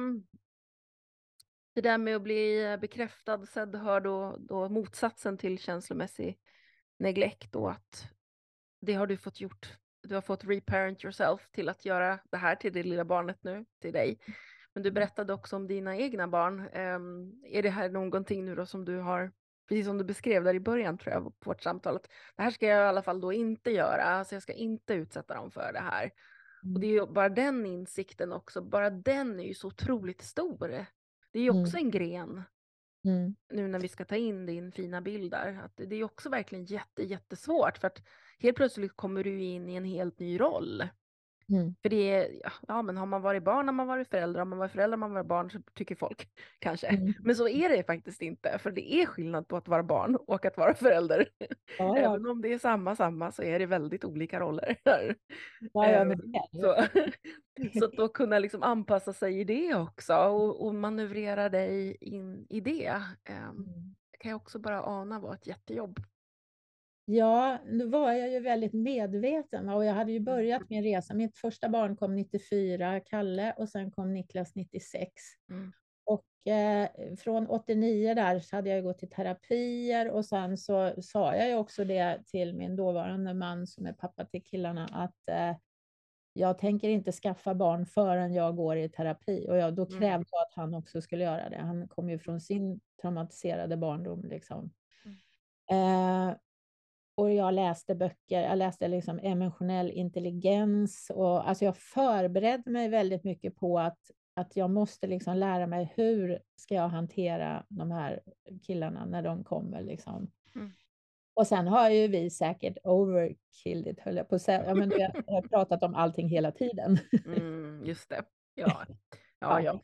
Det där med att bli bekräftad, sedd, hörd då motsatsen till känslomässig neglect och att det har du fått gjort. Du har fått reparent yourself till att göra det här till det lilla barnet nu, till dig. Men du berättade också om dina egna barn. Är det här någonting nu då som du har, precis som du beskrev där i början tror jag på vårt samtal, att det här ska jag i alla fall då inte göra, alltså jag ska inte utsätta dem för det här. Och det är ju bara den insikten också, bara den är ju så otroligt stor. Det är ju också Mm. en gren, Mm. nu när vi ska ta in din fina bild där, att det är också verkligen jättesvårt för att helt plötsligt kommer du in i en helt ny roll. Mm. För det är, ja men har man varit barn, har man varit förälder, har man varit förälder, har man varit barn, så tycker folk kanske. Mm. Men så är det faktiskt inte, för det är skillnad på att vara barn och att vara förälder. Ja, ja. Även om det är samma så är det väldigt olika roller. Ja, Eh, ja, men det är det ju. så, så att då kunna liksom anpassa sig i det också och manövrera dig in i det. Mm. Kan jag också bara ana var ett jättejobb. Ja, nu var jag ju väldigt medveten och jag hade ju börjat min resa. Mitt första barn kom 94, Kalle, och sen kom Niklas 96. Mm. Och från 89 där så hade jag gått i terapier och sen så sa jag ju också det till min dåvarande man som är pappa till killarna att jag tänker inte skaffa barn förrän jag går i terapi. Och då krävde jag att han också skulle göra det. Han kom ju från sin traumatiserade barndom liksom. Och jag läste böcker, jag läste liksom emotionell intelligens och alltså jag förberedde mig väldigt mycket på att jag måste liksom lära mig hur ska jag hantera de här killarna när de kommer liksom. Mm. Och sen har ju vi säkert overkilled it, höll jag på att säga. Ja, men jag har pratat om allting hela tiden. Just det. Ja. Ja, Ja.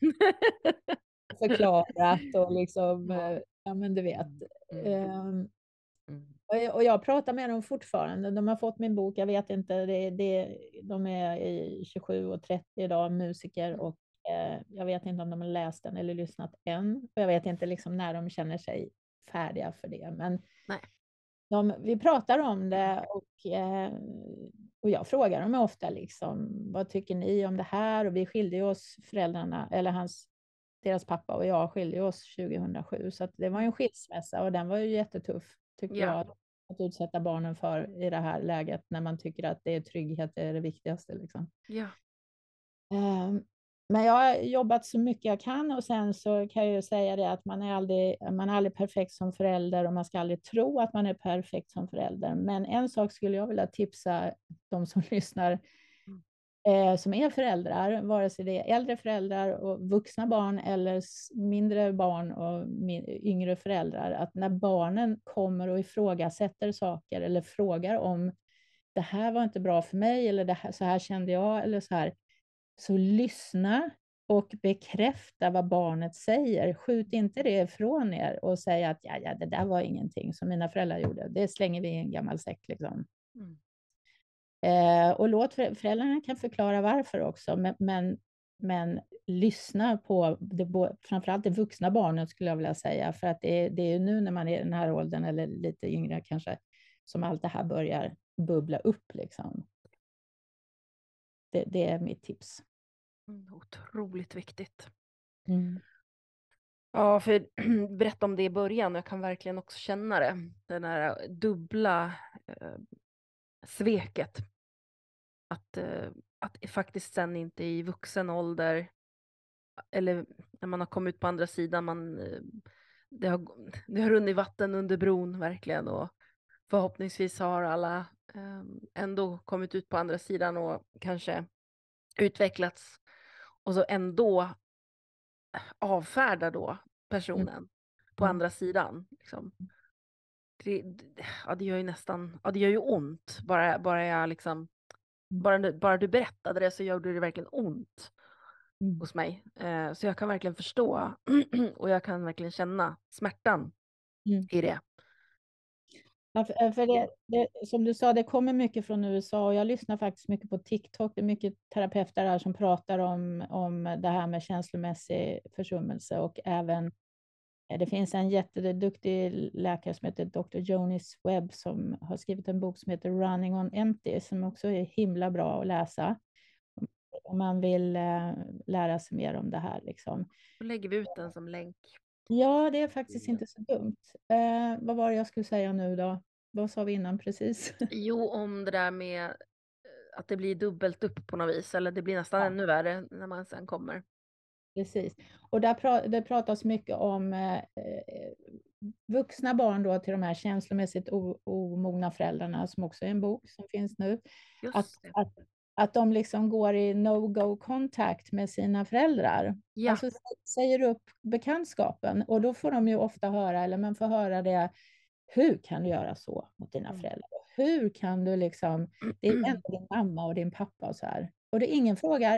förklarat och liksom, Ja. ja men du vet. Mm. Ehm, Mm. Och jag pratar med dem fortfarande. De har fått min bok, jag vet inte, de är i 27 och 30 idag, musiker, och jag vet inte om de har läst den eller lyssnat än. Och jag vet inte liksom när de känner sig färdiga för det. Men Nej. vi pratar om det och jag frågar dem ofta liksom, vad tycker ni om det här? Och vi skilde oss, föräldrarna, eller deras pappa och jag skilde oss 2007. Så att det var ju en skilsmässa och den var ju jättetuff, tyckte Ja. jag, att utsätta barnen för i det här läget när man tycker att det är trygghet är det viktigaste. Liksom. Ja. Men jag har jobbat så mycket jag kan och sen så kan jag ju säga det att man är aldrig perfekt som förälder och man ska aldrig tro att man är perfekt som förälder. Men en sak skulle jag vilja tipsa de som lyssnar som är föräldrar, vare sig det är äldre föräldrar och vuxna barn eller mindre barn och yngre föräldrar, att när barnen kommer och ifrågasätter saker eller frågar om det här var inte bra för mig eller det här, så här kände jag eller så här, så lyssna och bekräfta vad barnet säger. Skjut inte det ifrån er och säg att ja, det där var ingenting som mina föräldrar gjorde. Det slänger vi i en gammal säck liksom. Mm. Och låt föräldrarna kan förklara varför också, men lyssna på framförallt det vuxna barnet skulle jag vilja säga, för att det är ju nu när man är i den här åldern eller lite yngre kanske som allt det här börjar bubbla upp liksom. Det är mitt tips. Otroligt viktigt. Mm. Ja, för berätta om det i början. Jag kan verkligen också känna det. Den här dubbla sveket. Att faktiskt sen inte i vuxen ålder eller när man har kommit ut på andra sidan, det har runnit vatten under bron verkligen och förhoppningsvis har alla ändå kommit ut på andra sidan och kanske utvecklats och så ändå avfärdar då personen på Mm. andra sidan. Liksom. Det gör ju det gör ju ont. Bara jag liksom, bara du berättade det så gjorde det verkligen ont hos mig. Så jag kan verkligen förstå och jag kan verkligen känna smärtan i det. Ja, för som du sa, det kommer mycket från USA och jag lyssnar faktiskt mycket på TikTok. Det är mycket terapeuter här som pratar om det här med känslomässig försummelse och även Det finns en jätteduktig läkare som heter Dr. Jonis Webb som har skrivit en bok som heter Running on Empty som också är himla bra att läsa om man vill lära sig mer om det här. Liksom. Då lägger vi ut den som länk. Ja, det är faktiskt inte så dumt. Vad var det jag skulle säga nu då? Vad sa vi innan precis? Jo, om det där med att det blir dubbelt upp på något vis, eller det blir nästan Ja. ännu värre när man sen kommer. Precis. Och det pratas mycket om vuxna barn då till de här känslomässigt omogna föräldrarna, som också är en bok som finns nu. Att, Just det. att de liksom går i no-go kontakt med sina föräldrar. Ja. Alltså säger upp bekantskapen. Och då får de ju ofta höra, eller man får höra det, hur kan du göra så mot dina föräldrar? Hur kan du liksom, det är ändå din mamma och din pappa och så här. Och det är ingen frågar,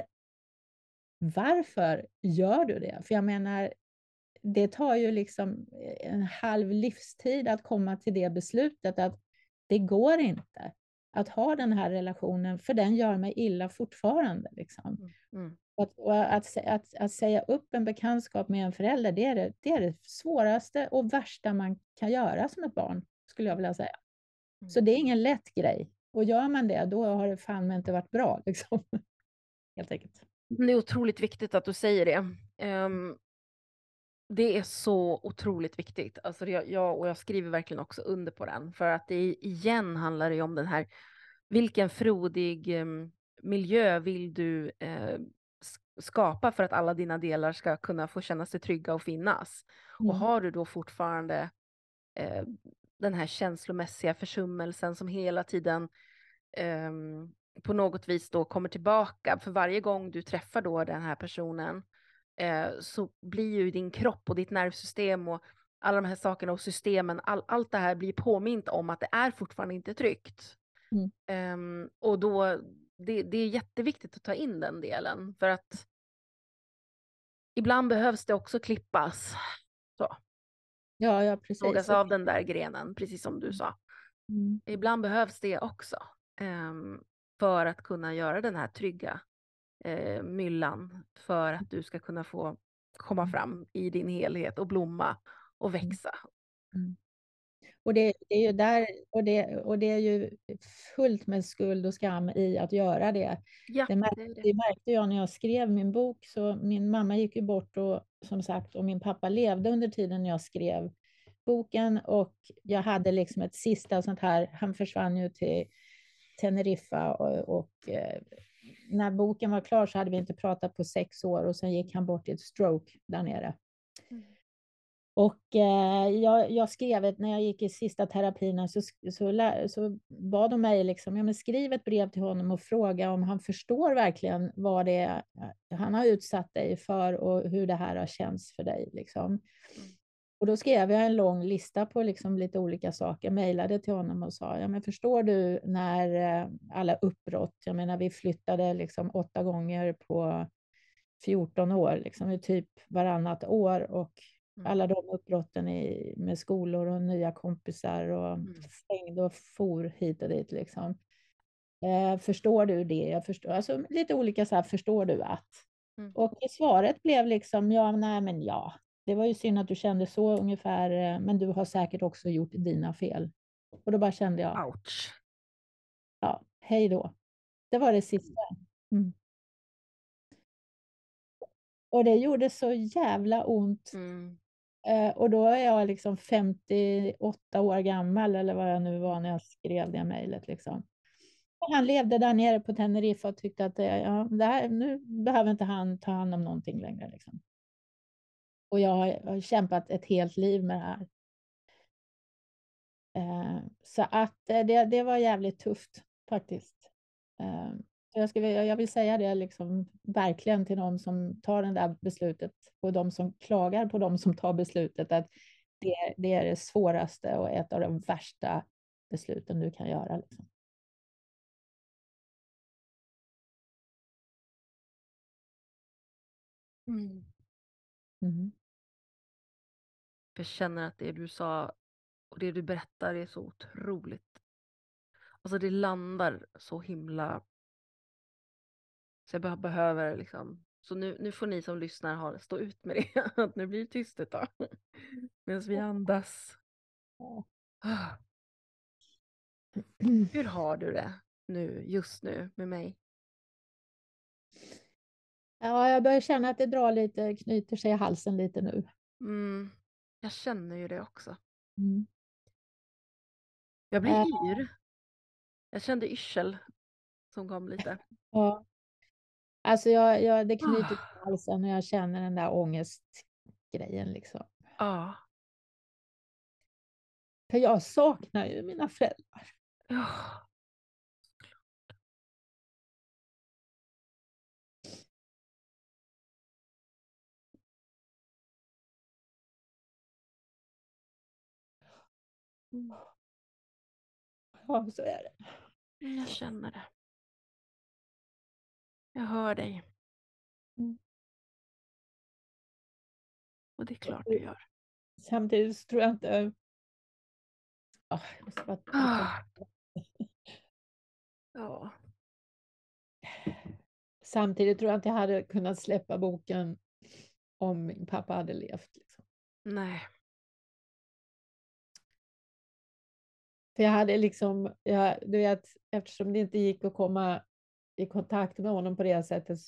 varför gör du det? För jag menar, det tar ju liksom en halv livstid att komma till det beslutet att det går inte att ha den här relationen, för den gör mig illa fortfarande. Liksom. Mm. Att säga upp en bekantskap med en förälder, det är det svåraste och värsta man kan göra som ett barn, skulle jag vilja säga. Så det är ingen lätt grej. Och gör man det, då har det fan inte varit bra. Liksom. Helt enkelt. Det är otroligt viktigt att du säger det. Det är så otroligt viktigt. Alltså jag skriver verkligen också under på den. För att det igen handlar det om den här, vilken frodig miljö vill du skapa för att alla dina delar ska kunna få känna sig trygga och finnas. Och har du då fortfarande den här känslomässiga försummelsen som hela tiden på något vis då kommer tillbaka. För varje gång du träffar då den här personen så blir ju din kropp och ditt nervsystem och alla de här sakerna och systemen, allt det här blir påmint om att det är fortfarande inte tryggt. Och då, det är jätteviktigt att ta in den delen, för att ibland behövs det också klippas. Så. Ja, Sågas precis. av den där grenen, precis som du sa. Mm. Ibland behövs det också. För att kunna göra den här trygga myllan, för att du ska kunna få komma fram i din helhet och blomma och växa. Mm. Och det är ju där, och det är ju fullt med skuld och skam i att göra det. Ja, Det det är det. märkte jag när jag skrev min bok. Så min mamma gick ju bort och, som sagt, och min pappa levde under tiden jag skrev boken, och jag hade liksom ett sista sånt här, han försvann ju till Teneriffa och när boken var klar så hade vi inte pratat på 6 år, och sen gick han bort i ett stroke där nere. Och jag skrev, när jag gick i sista terapin, så bad de mig liksom, ja, men skriv ett brev till honom och fråga om han förstår verkligen vad det är han har utsatt dig för och hur det här har känts för dig. Liksom. Och då skrev jag en lång lista på liksom lite olika saker, mejlade till honom och sa, ja, men förstår du när alla uppbrott, jag menar vi flyttade liksom 8 gånger på 14 år, liksom, typ varannat år, och alla de uppbrotten med skolor och nya kompisar och slängde och for hit och dit. Liksom. Förstår du det? Jag förstår. Alltså, lite olika så här, förstår du att? Och svaret blev liksom, ja, nej men ja. Det var ju synd att du kände så ungefär, men du har säkert också gjort dina fel. Och då bara kände jag, Ouch. ja, hej då. Det var det sista. Mm. Och det gjorde så jävla ont. Och då är jag liksom 58 år gammal, eller vad jag nu var när jag skrev det mejlet. Liksom. Han levde där nere på Teneriffa och tyckte att nu behöver inte han ta hand om någonting längre. Liksom. Och jag har kämpat ett helt liv med det här. Så att det var jävligt tufft faktiskt. Jag vill säga det liksom, verkligen till de som tar det där beslutet och de som klagar på de som tar beslutet, att det är det svåraste och ett av de värsta besluten du kan göra. Liksom. Mm. Jag känner att det du sa och det du berättar är så otroligt. Alltså det landar så himla. Så jag behöver liksom Så nu får ni som lyssnar stå ut med det. Att nu blir det tyst ett tag. Medan vi andas. Ah, hur har du det just nu med mig? Ja, jag börjar känna att det drar lite, knyter sig i halsen lite nu. Jag känner ju det också. Mm. Jag blir Eh, yr. Jag kände yrsel som kom lite. ja. Alltså det knyter sig Ah, i halsen och jag känner den där ångestgrejen liksom. ah, För jag saknar ju mina föräldrar. ja. Mm, Ja, så är det. jag känner det. Jag hör dig. Mm. Och det är klart du gör. Samtidigt så tror jag inte... jag måste bara dricka. Ah, ja, Samtidigt tror jag inte jag hade kunnat släppa boken om min pappa hade levt. Liksom. nej. För jag hade liksom, du vet, eftersom det inte gick att komma i kontakt med honom på det sättet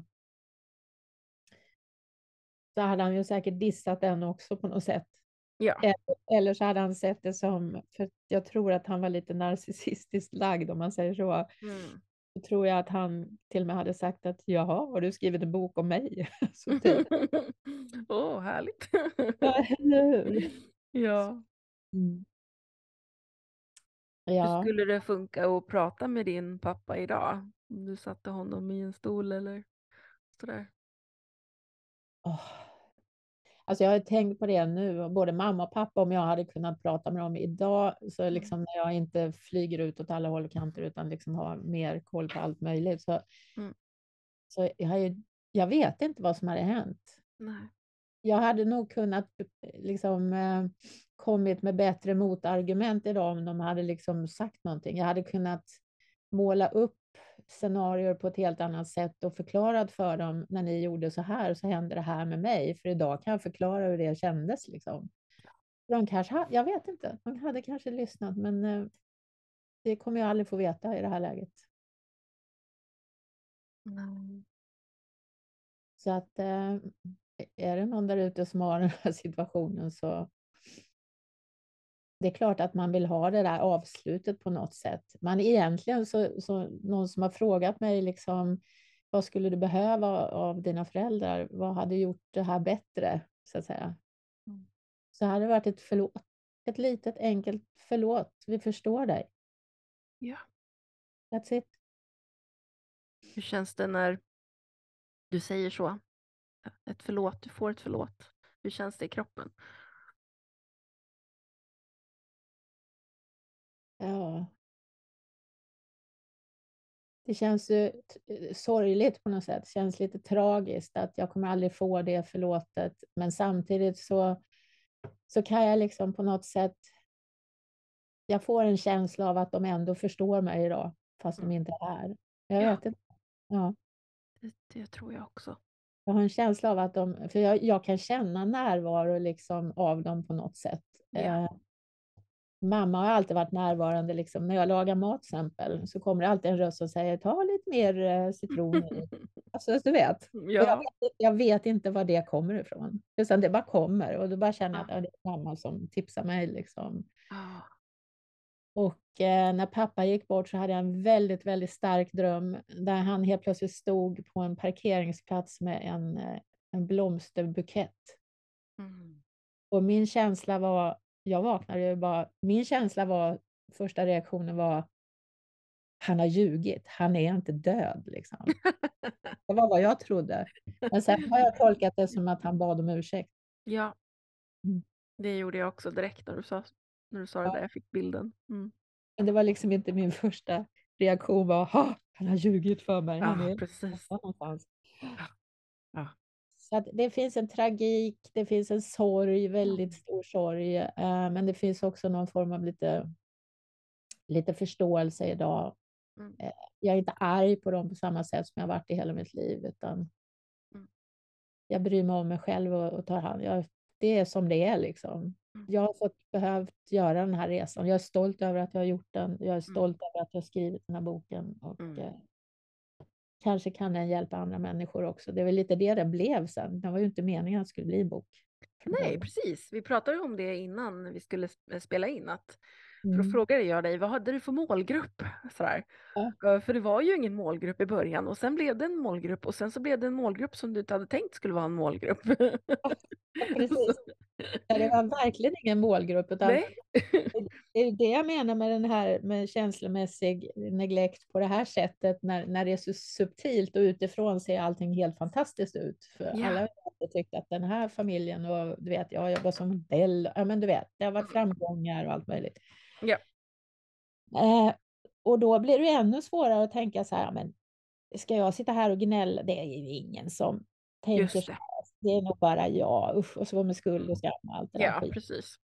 så hade han ju säkert dissat den också på något sätt. Ja. Eller så hade han sett det som, för jag tror att han var lite narcissistiskt lagd om man säger så. Mm. Så tror jag att han till och med hade sagt att jaha, har du skrivit en bok om mig? Så typ. Härligt. Ja, eller hur? Ja. Mm. Hur Ja. skulle det funka att prata med din pappa idag? Om du satte honom i en stol eller sådär. Åh. Alltså jag har tänkt på det nu, både mamma och pappa, om jag hade kunnat prata med dem idag, så Mm. liksom när jag inte flyger ut åt alla håll och kanter utan liksom har mer koll på allt möjligt, Mm. så jag vet inte vad som hade hänt. Nej. Jag hade nog kunnat liksom kommit med bättre motargument idag om de hade liksom sagt någonting. Jag hade kunnat måla upp scenarier på ett helt annat sätt och förklarat för dem när ni gjorde så här så hände det här med mig. För idag kan jag förklara hur det kändes. Liksom. De kanske, jag vet inte, de hade kanske lyssnat men det kommer jag aldrig få veta i det här läget. Nej. Så att är det någon där ute som har den här situationen så det är klart att man vill ha det där avslutet på något sätt. Men egentligen så någon som har frågat mig liksom, vad skulle du behöva av dina föräldrar? Vad hade gjort det här bättre? Så att säga. Mm. Så hade det varit ett förlåt. Ett litet enkelt förlåt. Vi förstår dig. Ja. That's it. Hur känns det när du säger så? Ett förlåt, du får ett förlåt. Hur känns det i kroppen? Ja. Det känns ju sorgligt på något sätt. Det känns lite tragiskt att jag kommer aldrig få det förlåtet. Men samtidigt så kan jag liksom på något sätt jag får en känsla av att de ändå förstår mig idag, fast de Mm. inte är här. Jag Ja, vet inte. Ja, det tror jag också. jag har en känsla av att för jag kan känna närvaro liksom av dem på något sätt. Ja. Mamma har alltid varit närvarande, liksom. När jag lagar mat till exempel, så kommer det alltid en röst och säger ta lite mer citron i. Alltså, du vet. Och Ja. jag vet inte var det kommer ifrån. Utan det bara kommer och då bara känner jag Ja. att ja, det är mamma som tipsar mig. Liksom. Ja. Och när pappa gick bort så hade jag en väldigt, väldigt stark dröm där han helt plötsligt stod på en parkeringsplats med en blomsterbukett. Mm. Och min känsla var, jag vaknade ju bara, min känsla var, första reaktionen var, han har ljugit, han är inte död liksom. Det var vad jag trodde. Men sen har jag tolkat det som att han bad om ursäkt. Ja, Mm. det gjorde jag också direkt när du sa det Ja, där. Jag fick bilden. Mm. men det var liksom inte min första reaktion var, ha, han har ljugit för mig, han Ja, är precis. någonstans. Ja. Ja. Så att det finns en tragik, det finns en sorg, väldigt Mm. stor sorg, men det finns också någon form av lite förståelse idag. Mm. Jag är inte arg på dem på samma sätt som jag varit i hela mitt liv, utan jag bryr mig om mig själv och tar hand. Det är som det är liksom. Mm. Jag har behövt göra den här resan. Jag är stolt över att jag har gjort den. Jag är Mm. stolt över att jag har skrivit den här boken och Mm. kanske kan den hjälpa andra människor också. Det är väl lite det blev sen. Det var ju inte meningen att det skulle bli en bok från Nej, början. precis. Vi pratade ju om det innan vi skulle spela in. För då Mm. frågade jag dig, vad hade du för målgrupp? Sådär. Ja, För det var ju ingen målgrupp i början och sen blev det en målgrupp och sen så blev det en målgrupp som du inte hade tänkt skulle vara en målgrupp. ja, Så, precis. Ja, det var verkligen ingen målgrupp, utan nej. det är det jag menar med den här med känslomässig neglekt på det här sättet, när det är så subtilt och utifrån ser allting helt fantastiskt ut. För alla Ja. har alltid tyckt att den här familjen, och du vet, jag jobbar som modell, ja men du vet, det har varit Mm. framgångar och allt möjligt. Ja, Eh, och då blir det ännu svårare att tänka så här, ja, men ska jag sitta här och gnälla? Det är ju ingen som tänker just så det. här. Det är nog bara jag, usch, och så med skuld och skam och allt det där Ja, skit. precis.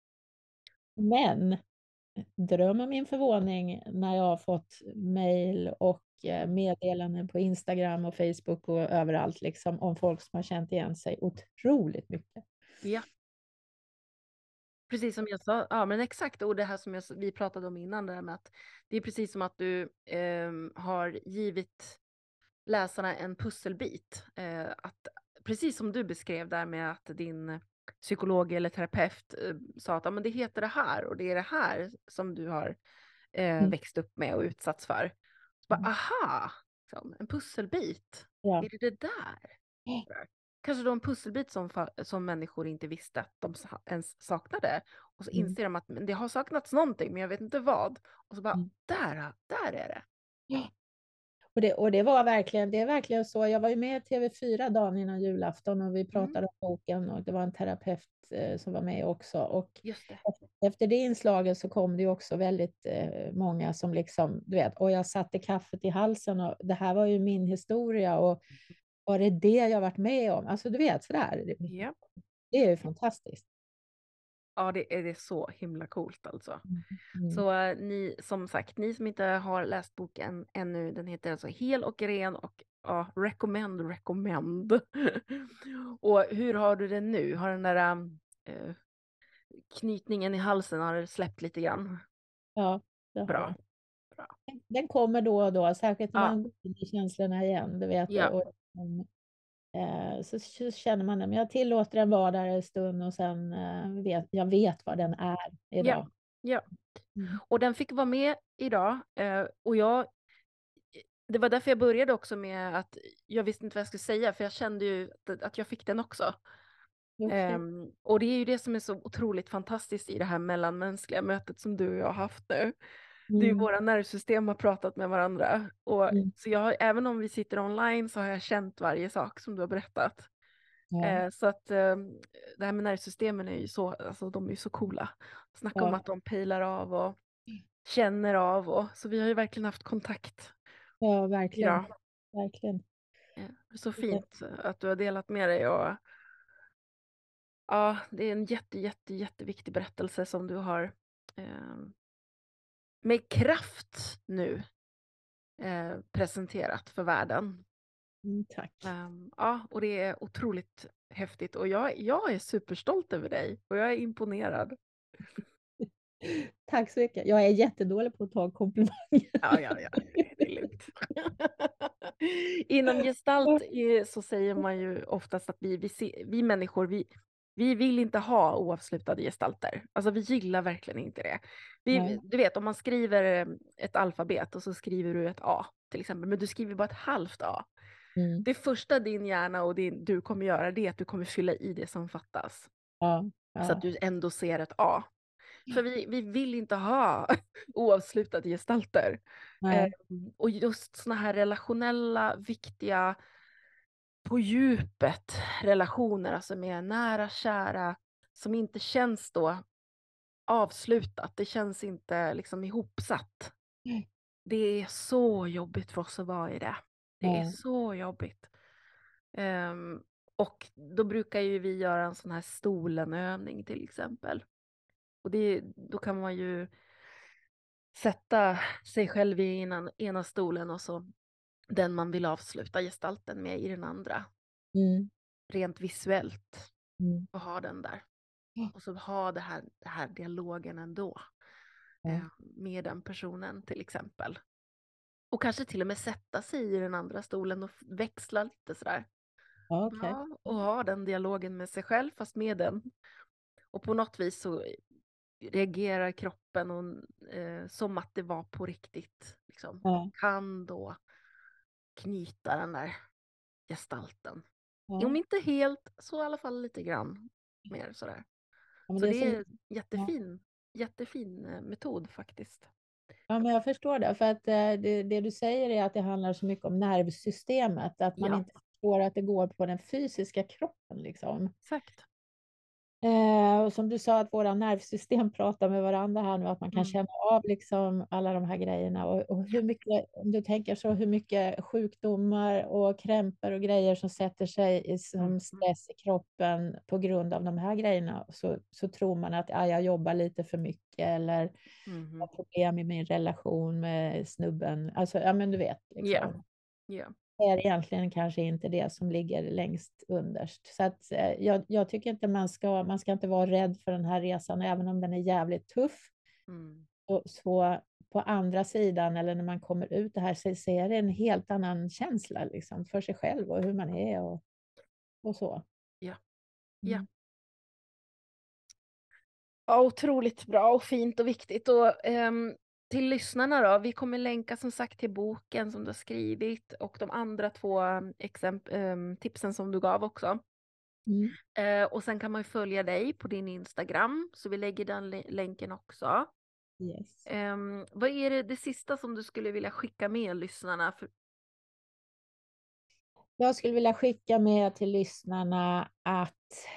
Men dröm om min förvåning när jag har fått mejl och meddelanden på Instagram och Facebook och överallt liksom, om folk som har känt igen sig otroligt mycket. Ja, precis som jag sa. Ja, men exakt. Och det här som vi pratade om innan, det här med att det är precis som att du har givit läsarna en pusselbit. Att, precis som du beskrev där med att din psykolog eller terapeut sa att ja, men det heter det här och det är det här som du har Mm. växt upp med och utsatts för. Så bara, Mm. aha, liksom, en pusselbit. Ja. Är det det där? Kanske då en pusselbit som människor inte visste att de ens saknade. Och så Mm. inser de att men det har saknats någonting, men jag vet inte vad. Och så bara, Mm. där är det. Och det det är verkligen så. Jag var ju med i TV4 dagen innan julafton och vi Mm, pratade om boken och det var en terapeut som var med också. Och just det. efter det inslaget så kom det ju också väldigt många som liksom, du vet, och jag satte kaffet i halsen och det här var ju min historia och var det jag varit med om? Alltså du vet sådär. Ja. Det är ju fantastiskt. Ja, det är så himla coolt alltså. Mm. Mm. Så ni, som sagt, ni som inte har läst boken ännu, den heter alltså Hel och ren och ja, recommend. Och hur har du det nu? Har den där knytningen i halsen, har det släppt lite grann? Ja, det har Bra, det. bra. Den kommer då och då, särskilt när Ja, man går in i känslorna igen, du vet. ja, Så känner man det. Men jag tillåter den vara där en stund och sen jag vet vad den är ja, idag. ja. Mm. Och den fick vara med idag. Och det var därför jag började också med att jag visste inte vad jag skulle säga, för jag kände ju att jag fick den också. Okej. Och det är ju det som är så otroligt fantastiskt i det här mellanmänskliga mötet som du och jag har haft nu. Det är ju Mm. våra nervsystem har pratat med varandra. Och Mm. så även om vi sitter online så har jag känt varje sak som du har berättat. Ja. Så att det här med nervsystemen är ju så, alltså de är ju så coola. Snacka om Ja. att de pejlar av och känner av. Så vi har ju verkligen haft kontakt Ja, verkligen. idag. Verkligen. Så fint att du har delat med dig. Och ja, det är en jätteviktig berättelse som du har eh, med kraft nu presenterat för världen. Tack. Ja, och det är otroligt häftigt och jag är superstolt över dig och jag är imponerad. Tack så mycket. Jag är jättedålig på att ta komplimanger. Ja, det är lugnt. Inom gestalt så säger man ju oftast att vi människor, vi vill inte ha oavslutade gestalter. Alltså vi gillar verkligen inte det. Nej. Du vet, om man skriver ett alfabet och så skriver du ett A till exempel, men du skriver bara ett halvt A. Mm. Det första din hjärna och du kommer göra, det är att du kommer fylla i det som fattas. Ja. Så att Ja. du ändå ser ett A. För vi vill inte ha oavslutade gestalter. Eh, Nej. och just såna här relationella, viktiga, på djupet relationer, alltså med nära, kära, som inte känns då avslutat. Det känns inte liksom ihopsatt. Det är så jobbigt för oss att vara i det. Det är Ja. så jobbigt. Och då brukar ju vi göra en sån här stolenövning till exempel. Och då kan man ju sätta sig själv i ena stolen och så den man vill avsluta gestalten med i den andra. Mm. rent visuellt Mm. och ha den där. Ja. Och så ha det här dialogen ändå Ja. med den personen till exempel. Och kanske till och med sätta sig i den andra stolen och växla lite sådär. Ja, okej. Ja, och ha den dialogen med sig själv fast med den. Och på något vis så reagerar kroppen som att det var på riktigt. Liksom. Ja, Kan då knyta den där gestalten. ja. Om inte helt så i alla fall lite grann mer sådär. Ja, men Så det är det så, är ja. jättefin metod faktiskt. Ja, men jag förstår det. För att det du säger är att det handlar så mycket om nervsystemet. Att man Ja, inte förstår att det går på den fysiska kroppen. Liksom. exakt. Och som du sa, att våra nervsystem pratar med varandra här nu. Att man kan Mm. känna av liksom alla de här grejerna. Och Ja. hur mycket, om du tänker så, hur mycket sjukdomar och krämpor och grejer som sätter sig Mm. som Mm. stress i kroppen på grund av de här grejerna. Så tror man att jag jobbar lite för mycket eller Mhm. har problem i min relation med snubben. Alltså, ja men du vet, Ja, liksom. ja. Det är egentligen kanske inte det som ligger längst underst. Så att, jag tycker inte man ska inte vara rädd för den här resan, även om den är jävligt tuff. Mm. Så på andra sidan, eller när man kommer ut det här, så är det en helt annan känsla liksom, för sig själv och hur man är och så. Ja, ja. Mm. Ja, otroligt bra och fint och viktigt. Och till lyssnarna då, vi kommer länka som sagt till boken som du har skrivit och de andra två tipsen som du gav också. Mm. Och sen kan man ju följa dig på din Instagram, så vi lägger den länken också. Yes. Vad är det sista som du skulle vilja skicka med lyssnarna? Jag skulle vilja skicka med till lyssnarna att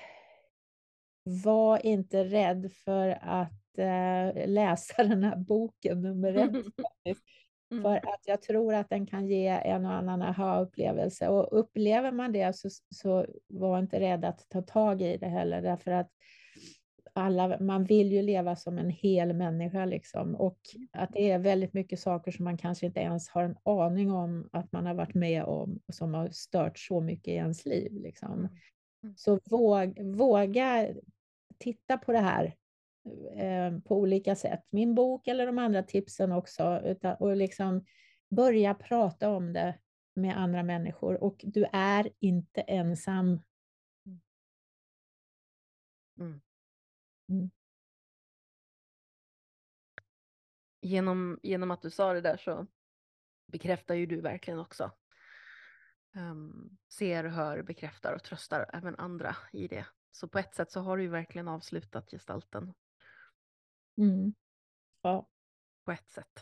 var inte rädd för att läsa den här boken nummer 1. Faktiskt. För Mm. att jag tror att den kan ge en och annan aha-upplevelse. Och upplever man det så var inte rädd att ta tag i det heller. Därför att man vill ju leva som en hel människa. Liksom. Och att det är väldigt mycket saker som man kanske inte ens har en aning om att man har varit med om. Och som har stört så mycket i ens liv. Liksom. Mm. Mm. Så våga titta på det här på olika sätt. Min bok eller de andra tipsen också. Och liksom börja prata om det med andra människor. Och du är inte ensam. Mm. Mm. Genom att du sa det där så bekräftar ju du verkligen också. Ser, hör, bekräftar och tröstar även andra i det. Så på ett sätt så har du ju verkligen avslutat gestalten. Mm. Ja, På ett sätt.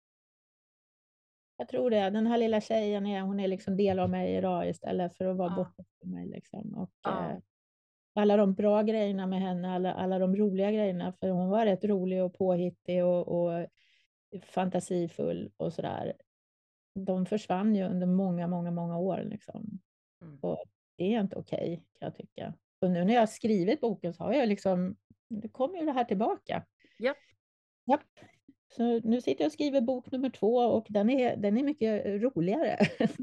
jag tror det. Den här lilla tjejen hon är liksom del av mig idag istället för att vara Ja. borta från mig. Liksom. Och, Ja. alla de bra grejerna med henne, alla de roliga grejerna, för hon var rätt rolig och påhittig och fantasifull och sådär. De försvann ju under många, många, många år. Liksom. Mm. Och det är inte okej, kan jag tycka. Och nu när jag har skrivit boken så har jag liksom, det kommer ju det här tillbaka. Japp. Japp. Så nu sitter jag och skriver bok nummer 2 och den är mycket roligare.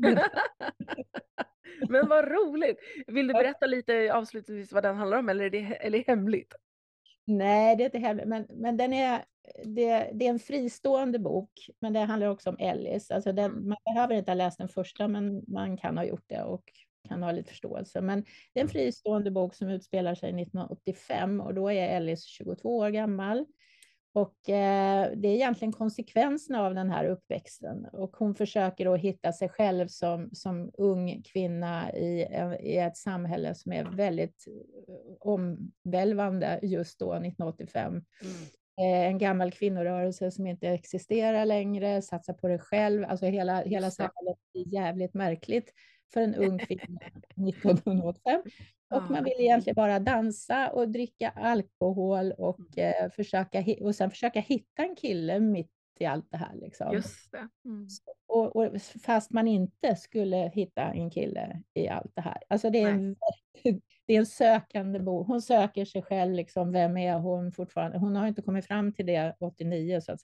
Men vad roligt! Vill du berätta lite avslutningsvis vad den handlar om eller är det hemligt? Nej, det är inte heller, men det är en fristående bok, men det handlar också om Ellis. Alltså Mm. man behöver inte ha läst den första, men man kan ha gjort det och kan ha lite förståelse. Men det är en fristående bok som utspelar sig 1985 och då är Ellis 22 år gammal. Och det är egentligen konsekvenserna av den här uppväxten. Och hon försöker att hitta sig själv som ung kvinna i ett samhälle som är väldigt omvälvande just då, 1985. Mm. En gammal kvinnorörelse som inte existerar längre, satsa på dig själv. Alltså hela Just det. samhället är jävligt märkligt för en ung kvinna 1985. Och Ja. man vill egentligen bara dansa och dricka alkohol och, sen försöka hitta en kille mitt i allt det här. Liksom. Just det. Mm. Och fast man inte skulle hitta en kille i allt det här. Alltså det är Nej. det är en sökande bok. Hon söker sig själv, liksom, vem är hon fortfarande? Hon har inte kommit fram till det 89 så att säga.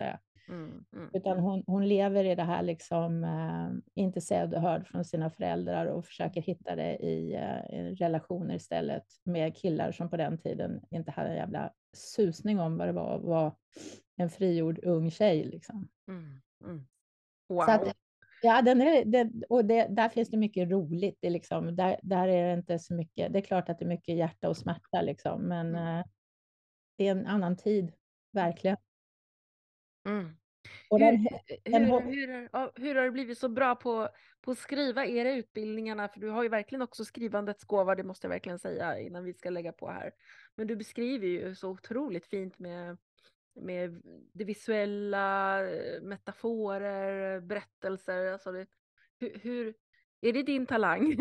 Mm. Utan hon lever i det här liksom, inte sedd och hörd från sina föräldrar och försöker hitta det i relationer istället med killar som på den tiden inte hade en jävla susning om vad det var att vara en frigjord ung tjej liksom. Mm. Så att, Wow. ja, där finns det mycket roligt. Det är liksom, där är det inte så mycket, det är klart att det är mycket hjärta och smärta liksom, men Mm. det är en annan tid, verkligen. Mm. Och Hur, den, den, hur har du blivit så bra på att skriva? Är det utbildningarna? För du har ju verkligen också skrivandets gåva, det måste jag verkligen säga innan vi ska lägga på här. Men du beskriver ju så otroligt fint med det visuella, metaforer, berättelser. Alltså är det din talang?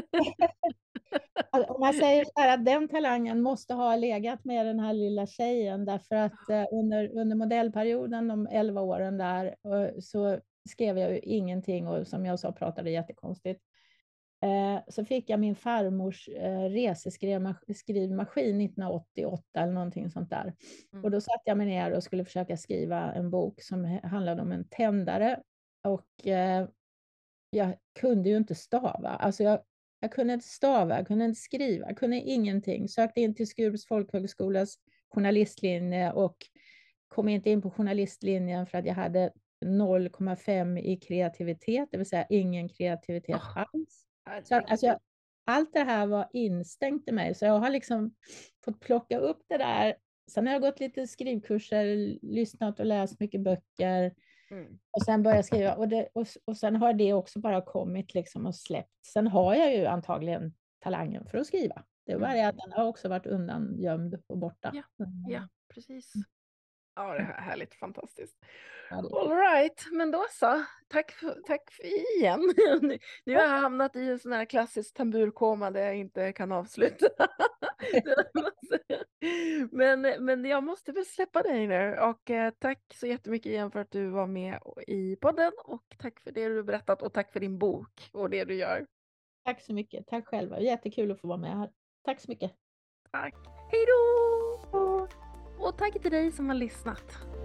Om man säger så här att den talangen måste ha legat med den här lilla tjejen, därför att under modellperioden, de 11 åren där, så skrev jag ju ingenting och som jag sa pratade jättekonstigt. Så fick jag min farmors reseskrivmaskin 1988 eller någonting sånt där. Och då satte jag mig ner och skulle försöka skriva en bok som handlade om en tändare. Och jag kunde ju inte stava. Alltså jag kunde inte stava, jag kunde inte skriva, jag kunde ingenting. Sökte in till Skurups folkhögskolas journalistlinje och kom inte in på journalistlinjen för att jag hade 0,5 i kreativitet, det vill säga ingen kreativitet Åh, alls. Så att, herregud. alltså, allt det här var instängt i mig, så jag har liksom fått plocka upp det där. Sen har jag gått lite skrivkurser, lyssnat och läst mycket böcker. Mm. Och sen började jag skriva och sen har det också bara kommit liksom och släppt. Sen har jag ju antagligen talangen för att skriva. Det är bara Mm. det att den har också varit undangömd och borta. Ja, ja, precis. Ja, det är härligt, fantastiskt. Ja, det är All kul. right, men då så. Tack för igen. Nu har jag hamnat i en sån här klassisk tamburkoma där jag inte kan avsluta. Men jag måste väl släppa dig nu. Och tack så jättemycket igen för att du var med i podden. Och tack för det du berättat och tack för din bok och det du gör. Tack så mycket. Tack själva. Jättekul att få vara med här. Tack så mycket. Tack. Hej då! Och tack till dig som har lyssnat.